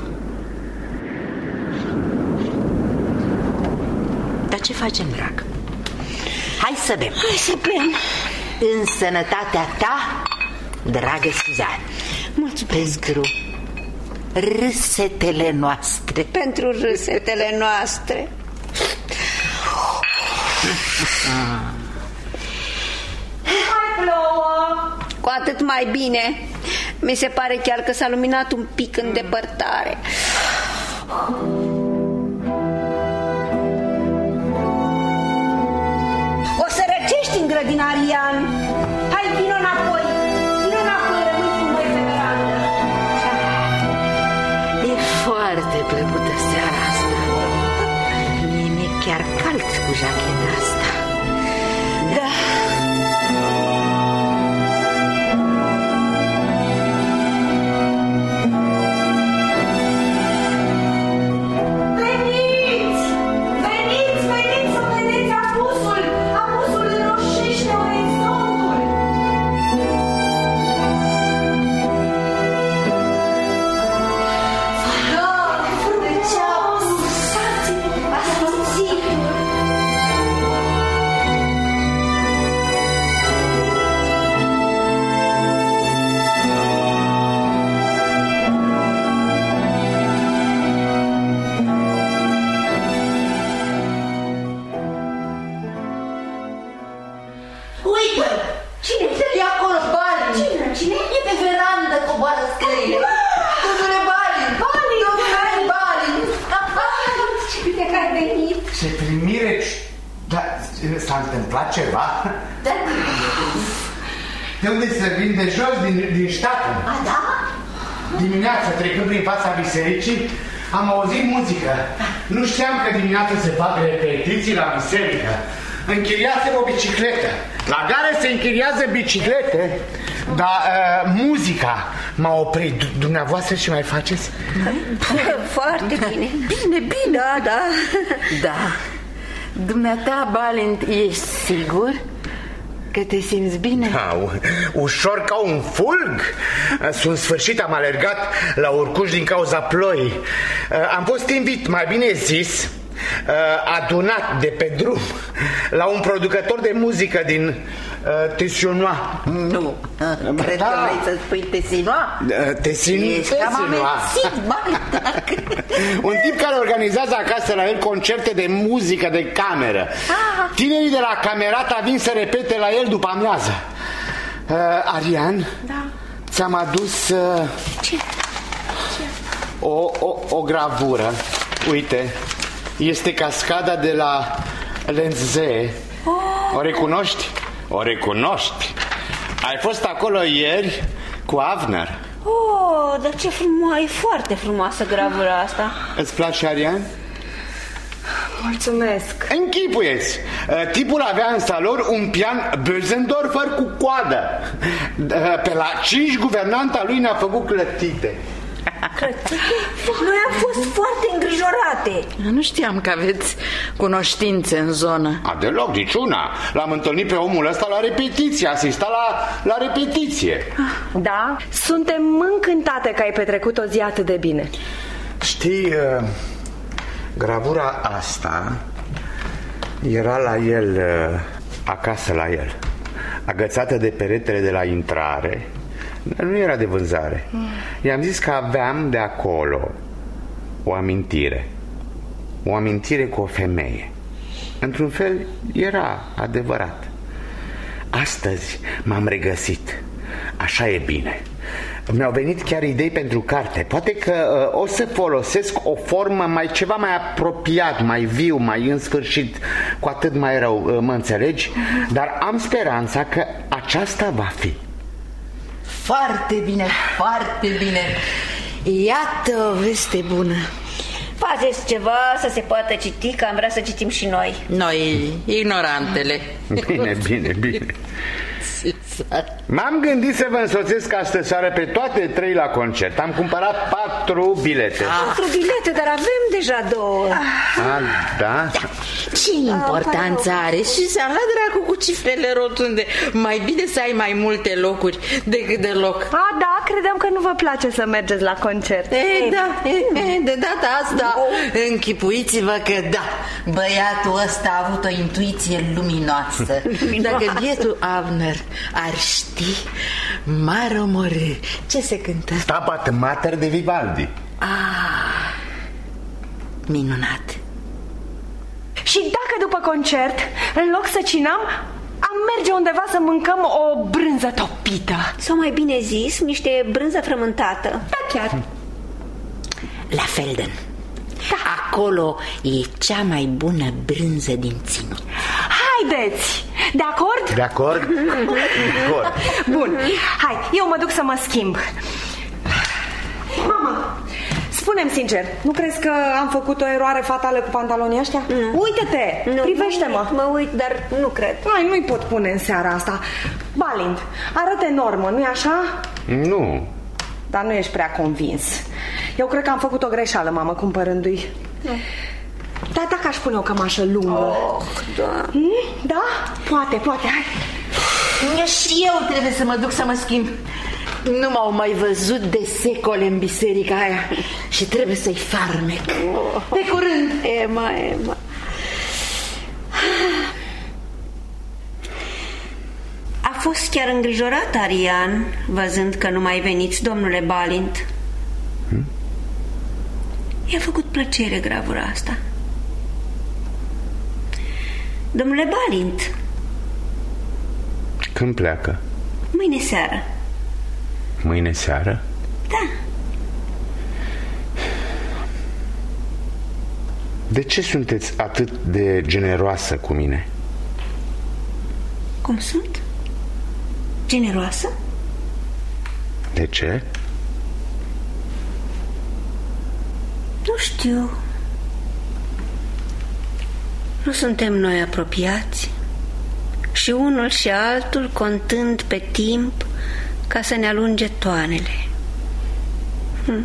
Dar ce facem, drag? Hai să bem. Hai să bem. În sănătatea ta Dragă Suzan, mulțumesc. pentru râsetele noastre. Pentru râsetele noastre. Mai plouă. Cu atât mai bine. Mi se pare chiar că s-a luminat un pic în depărtare. O să răcești în grădina, Arian. Hai, vino înapoi. Vino înapoi, rămâi cu noi pe verandă. E foarte plăcută seara asta. Mie mi-e chiar cald cu jacheta asta. Da. Veniți! Veniți, veniți să vedeți apusul! Apusul roșește orizontul! Da, ce apus! Ascuțitul! Uite! Cine? E acolo, Balin! Cine? Cine? E pe verandă, coboară scările! Domnule Balin! Balin! Domnule Balin! Ce bine că ai venit! Ce primire! Dar s-a întâmplat ceva? Da. De unde să vin de jos, din, din ștatul? A, da? Dimineața, trecând prin fața bisericii, am auzit muzică. Nu știam că dimineața se fac repetiții la biserică. Închiriasem o bicicletă. La gare se închiriază biciclete, dar uh, muzica m-a oprit. Dumneavoastră ce mai faceți? Foarte bine. Bine, bine, da, da. Da. Dumneata, Balint, ești sigur că te simți bine? Da, ușor ca un fulg. În sfârșit am alergat la urcuș din cauza ploii. Am fost invit, mai bine zis, adunat de pe drum la un producător de muzică din uh, Tessinois. Nu, cred da. că vrei să spui Tessinois. Tessin... Ești cam amețit, un tip care organizează acasă la el concerte de muzică de cameră. Ah. Tinerii de la Camerata vin să repete la el după amiază. uh, Arian, Da. ți-am adus uh, Ce? o, o, o gravură. Uite, este cascada de la Lenzee. Oh. O recunoști? O recunoști. Ai fost acolo ieri cu Avner. Oh, dar ce frumoasă, e foarte frumoasă gravura asta. Îți place, Arian? Mulțumesc. Închipuieți, tipul avea în salon un pian Bösendorfer cu coadă. Pe la cinci guvernanta lui ne-a făcut clătite. Noi am fost foarte îngrijorate. Nu știam că aveți cunoștințe în zonă. A, deloc, niciuna. L-am întâlnit pe omul ăsta la repetiție. Asista la, la repetiție. Da? Suntem încântate că ai petrecut o zi atât de bine. Știi, gravura asta era la el, acasă la el, agățată de peretele de la intrare. Nu era de vânzare. mm. I-am zis că aveam de acolo o amintire. O amintire cu o femeie. Într-un fel era adevărat. Astăzi m-am regăsit. Așa e bine. Mi-au venit chiar idei pentru carte. Poate că uh, o să folosesc o formă mai ceva mai apropiat, mai viu, mai în sfârșit, cu atât mai rău, uh, mă înțelegi? mm-hmm. Dar am speranța că aceasta va fi. Foarte bine, foarte bine. Iată o veste bună. Faceți ceva să se poată citi, că am vrea să citim și noi. Noi, ignorantele. Bine, bine, bine. M-am gândit să vă însoțesc astă seară pe toate trei la concert. Am cumpărat patru bilete. Patru bilete, dar avem deja două. A, da? Ce importanță are? Și se-am luat dracu cu cifrele rotunde. Mai bine să ai mai multe locuri decât deloc. A, da, credeam că nu vă place să mergeți la concert. E, da, e, e, de data asta închipuiți-vă că da, băiatul ăsta a avut o intuiție luminoasă. Dacă bietul Avner ar ști M-ar omorâ. Ce se cântă? Stabat Mater de Vivaldi. Ah, minunat. Și dacă după concert, în loc să cinăm, am merge undeva să mâncăm o brânză topită. Sau mai bine zis, niște brânză frământată. Da, chiar. La Felden. Da. Acolo e cea mai bună brânză din ținut. Haideți! De acord? De acord? De acord. Bun, hai, eu mă duc să mă schimb. Mama, spune-mi sincer, nu crezi că am făcut o eroare fatală cu pantalonii ăștia? Mm. Uite-te, nu, privește-mă. Mă uit, dar nu cred. Ai, nu-i pot pune în seara asta. Balint, arată normă, nu-i așa? Nu. Dar nu ești prea convins. Eu cred că am făcut o greșeală, mamă, cumpărându-i. Nu. Dar dacă aș pune o cămașă lungă? Oh, da. Hmm? Da? Poate, poate, hai. Și eu trebuie să mă duc să mă schimb. Nu m-au mai văzut de secole în biserica aia și trebuie să-i farmec. Oh. Pe curând. Emma, Emma. A fost chiar îngrijorat Arian, văzând că nu mai veniți, domnule Balint. Hmm? I-a făcut plăcere gravura asta. Domnule Balint. Când pleacă? Mâine seară. Mâine seară? Da. De ce sunteți atât de generoasă cu mine? Cum sunt? Generoasă? De ce? Nu știu. Nu suntem noi apropiați? Și unul și altul contând pe timp ca să ne alunge toanele. Hm.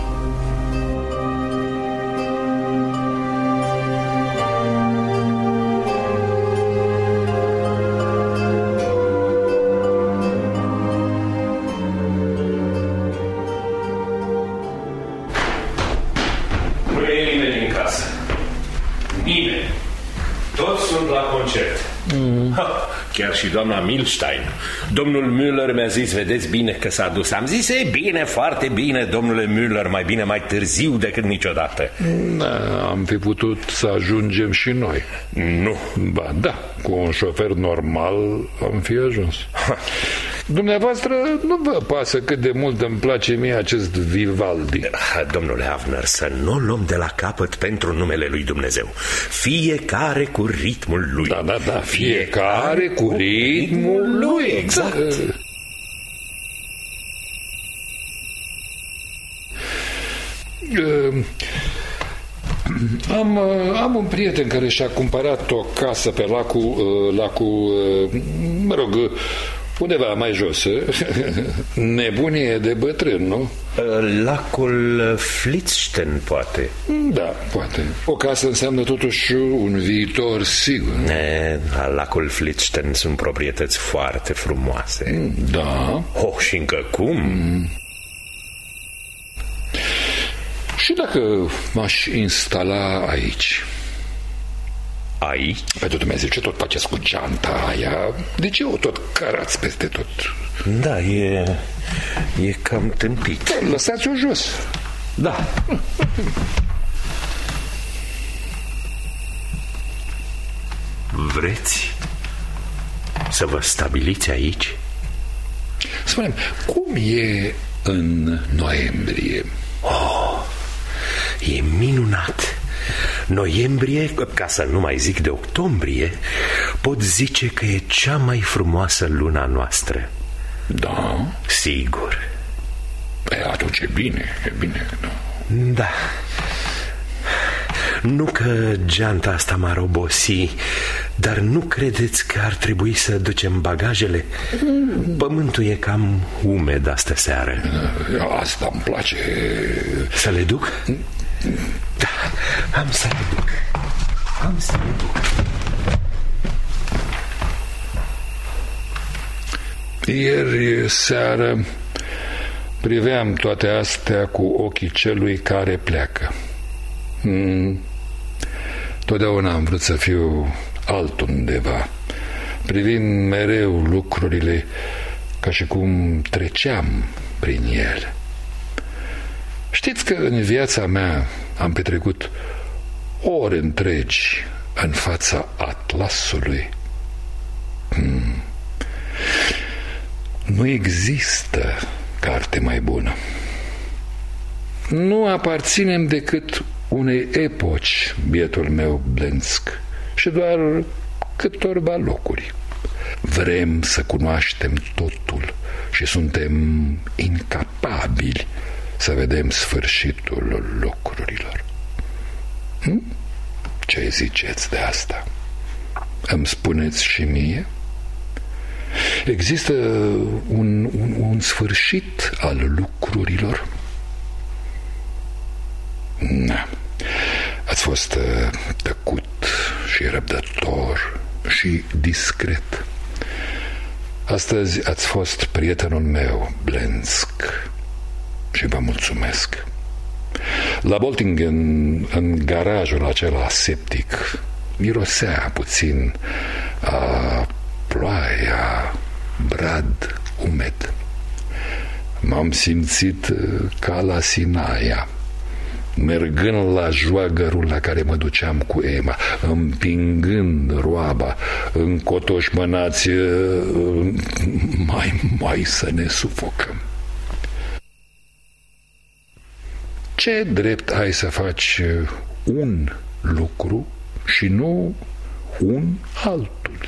Nu e nimeni în casă. Nimeni. Toți sunt la concert. Mm. Ha, chiar și doamna Milstein. Domnul Müller mi-a zis, vedeți bine că s-a dus. Am zis, e bine, foarte bine, domnule Müller, mai bine mai târziu decât niciodată. Da, am fi putut să ajungem și noi. Nu. Ba da, cu un șofer normal am fi ajuns. Ha. Dumneavoastră nu vă pasă cât de mult îmi place mie acest Vivaldi. Domnule Avner, să nu o luăm de la capăt pentru numele lui Dumnezeu. Fiecare cu ritmul lui. Da, da, da, fiecare cu ritmul lui. Exact. Uh, am, am un prieten care și-a cumpărat o casă pe lacul, lacul mă rog, undeva mai jos. Nebunie de bătrân, nu? Lacul Flitzsten, poate. Da, poate. O casă înseamnă totuși un viitor sigur. E, la lacul Flitzsten sunt proprietăți foarte frumoase. Da. Oh, și încă cum? Mm. Și dacă m-aș instala aici? Aici? Pentru Dumnezeu, ce tot faceți cu geanta aia? De ce o tot cărați peste tot? Da, e, e cam tâmpit. Lăsați-o jos. Da. Vreți să vă stabiliți aici? Spune-mi, cum e în noiembrie? Oh, e minunat. Noiembrie, ca să nu mai zic de octombrie, pot zice că e cea mai frumoasă luna noastră. Da? Sigur. E, atunci e bine, e bine, da. Da. Nu că geanta asta m-ar obosi, dar nu credeți că ar trebui să ducem bagajele? Pământul e cam umed astă seară. Asta îmi place. Să le duc? Da, am să le duc. Am să le duc. Ieri seară priveam toate astea cu ochii celui care pleacă. Hmm. Totdeauna am vrut să fiu altundeva, privind mereu lucrurile ca și cum treceam prin el. Știți că în viața mea am petrecut ore întregi în fața atlasului? Hmm. Nu există carte mai bună. Nu aparținem decât unei epoci, bietul meu Blensk, și doar câtorva locuri. Vrem să cunoaștem totul și suntem incapabili să vedem sfârșitul lucrurilor. Hm? Ce ziceți de asta? Îmi spuneți și mie? Există un, un, un sfârșit al lucrurilor? Na. Ați fost tăcut și răbdător și discret. Astăzi ați fost prietenul meu, Blensk, și vă mulțumesc. La Boltingen, în garajul acela septic, mirosea puțin a ploaie, a brad umed. M-am simțit ca la Sinaia, mergând la joagărul la care mă duceam cu Emma, împingând roaba, încotoșmănați, mai, mai să ne sufocăm. Ce drept ai să faci un lucru și nu un altul?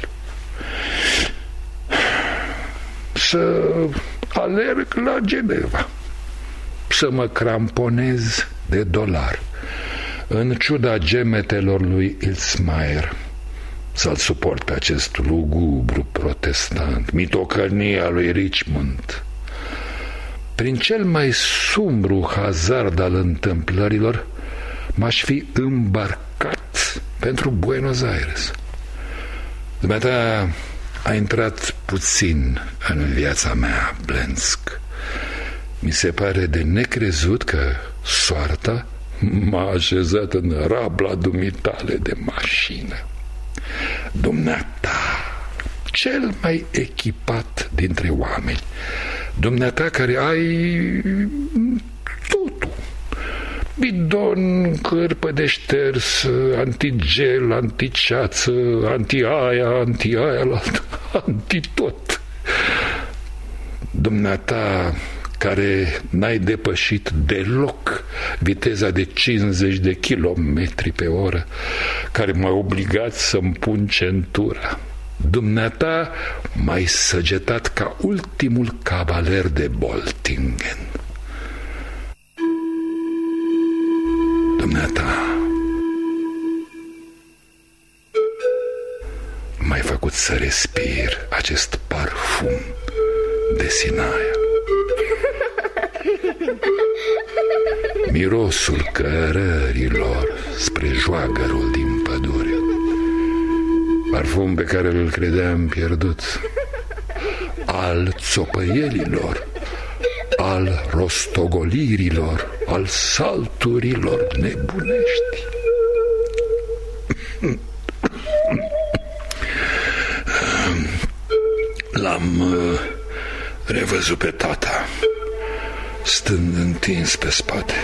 Să alerg la Geneva, să mă cramponez de dolar, în ciuda gemetelor lui Ilsmaier, să-l suport pe acest lugubru protestant, mitocănia lui Richmond. Prin cel mai sumbru hazard al întâmplărilor m-aș fi îmbarcat pentru Buenos Aires. Dumneata a intrat puțin în viața mea, Blensk. Mi se pare de necrezut că soarta m-a așezat în rabla dumitale de mașină. Dumneata, cel mai echipat dintre oameni, dumneata care ai totul: bidon, cârpă de șters, antigel, anticeață, anti-aia, anti-aia, anti-tot. Dumneata care n-ai depășit deloc viteza de cincizeci de kilometri pe oră, care m-a obligat să-mi pun centura. Dumneata m-ai săgetat ca ultimul cavaler de Boltingen. Dumneata m-ai făcut să respir acest parfum de Sinaia, mirosul cărărilor spre joagărul din pădure, parfum pe care îl credeam pierdut, al țopăielilor, al rostogolirilor, al salturilor nebunești. L-am revăzut pe tata, stând întins pe spate,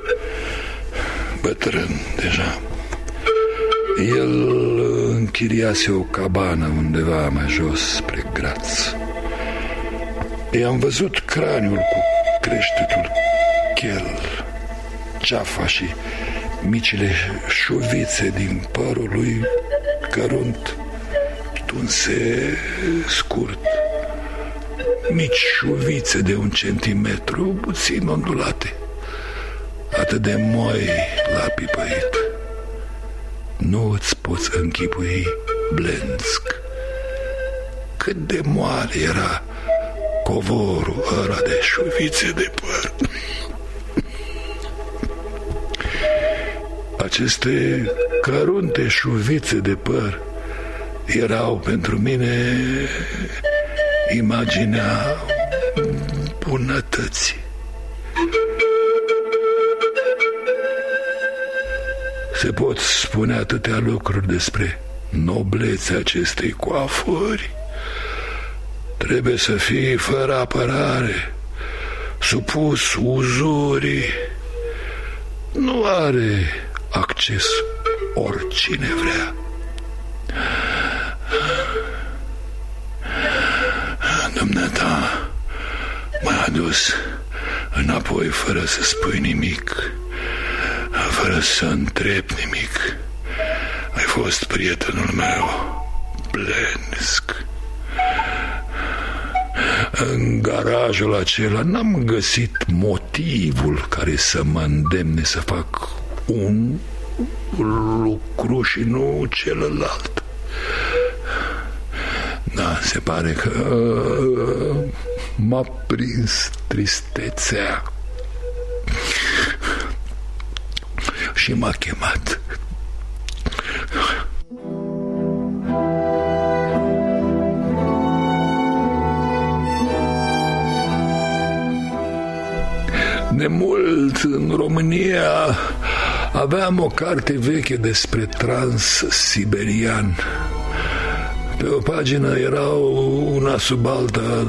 bătrân deja. El închiriase o cabană undeva mai jos spre Graz. I-am văzut craniul cu creștetul chel, ceafa și micile șuvițe din părul lui cărunt, tunse scurt, mici șuvițe de un centimetru, puțin ondulate, atât de moi la pipăit. Nu îți poți închipui, Blensk, cât de moale era covorul ăla de șuvițe de păr. Aceste cărunte șuvițe de păr erau pentru mine imaginea bunătății. Se pot spune atâtea lucruri despre noblețea acestei coafări, trebuie să fii fără apărare, supus uzurii. Nu are acces oricine vrea. Dumneata m-a adus înapoi fără să spui nimic, fără să întreb nimic. Ai fost prietenul meu, Blensk. În garajul acela n-am găsit motivul care să mă îndemne să fac un lucru și nu celălalt. Da, se pare că m-a prins tristețea și m-a chemat. De mult în România aveam o carte veche despre transsiberian. Pe o pagină erau una sub alta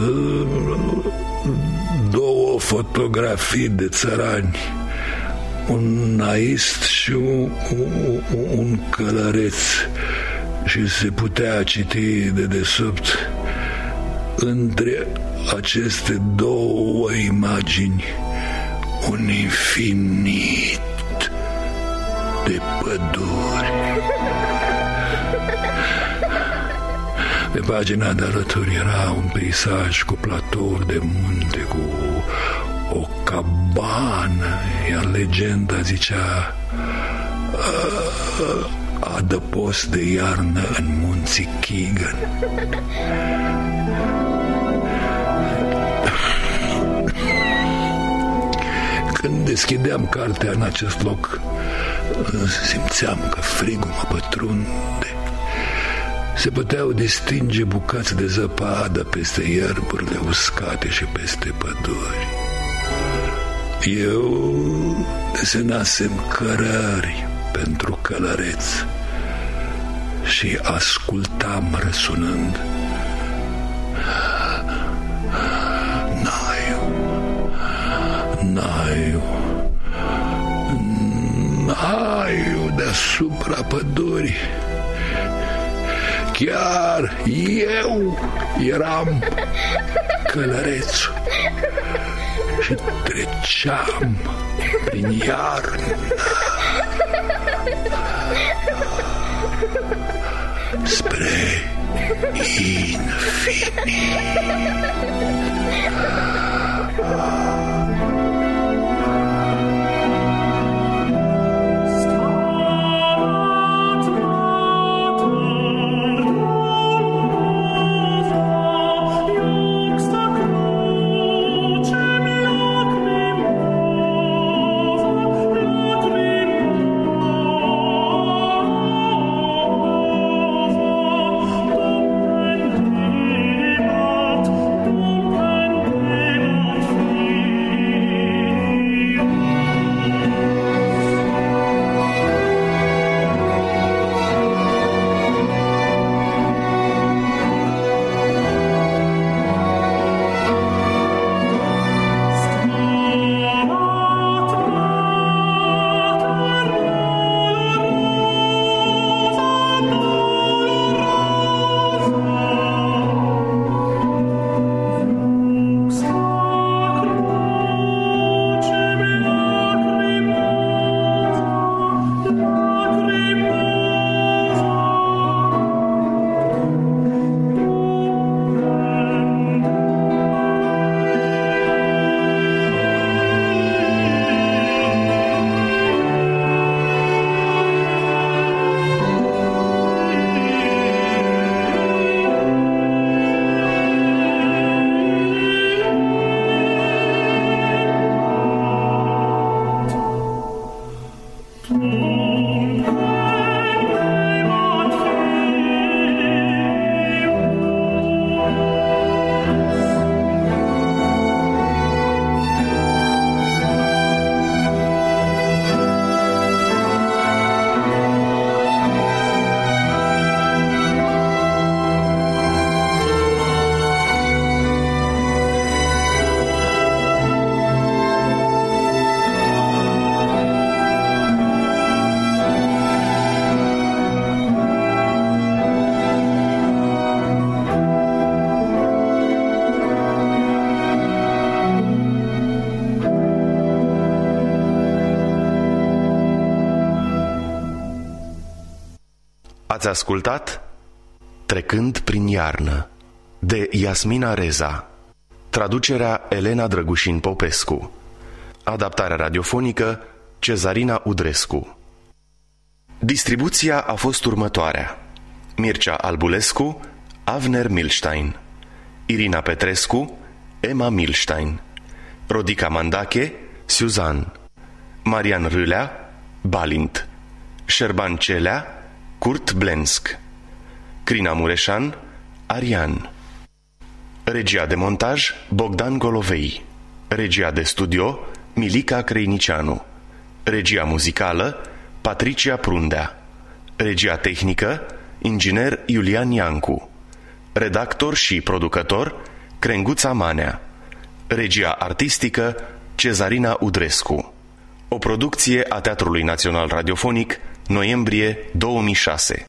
două fotografii de țărani, un naist și un, un, un călăreț, și se putea citi de desubt: între aceste două imagini un infinit de păduri. Pe pagina de alături era un peisaj cu platouri de munte, cu o cabană, iar legenda zicea adăpost de iarnă în munții Kigan. Când deschideam cartea în acest loc, simțeam că frigul mă pătrunde. Se puteau distinge bucăți de zăpadă peste ierburile uscate și peste păduri. Eu desenasem cărări pentru călăreț și ascultam răsunând: Naiu, Naiu, Naiu deasupra pădurii. Chiar eu eram călărețul și treceam prin iarnă spre infinit. Ați ascultat Trecând prin iarnă de Iasmina Reza, traducerea Elena Drăgușin Popescu, adaptarea radiofonică Cezarina Udrescu. Distribuția a fost următoarea: Mircea Albulescu, Avner Milstein, Irina Petrescu, Emma Milstein, Rodica Mandache, Suzan, Marian Râlea, Balint, Șerban Celea, Kurt Blensk, Crina Mureșan, Arian. Regia de montaj Bogdan Golovei. Regia de studio Milica Creinicianu. Regia muzicală Patricia Prundea. Regia tehnică inginer Iulian Iancu. Redactor și producător Crenguța Manea. Regia artistică Cezarina Udrescu. O producție a Teatrului Național Radiofonic, noiembrie două mii șase.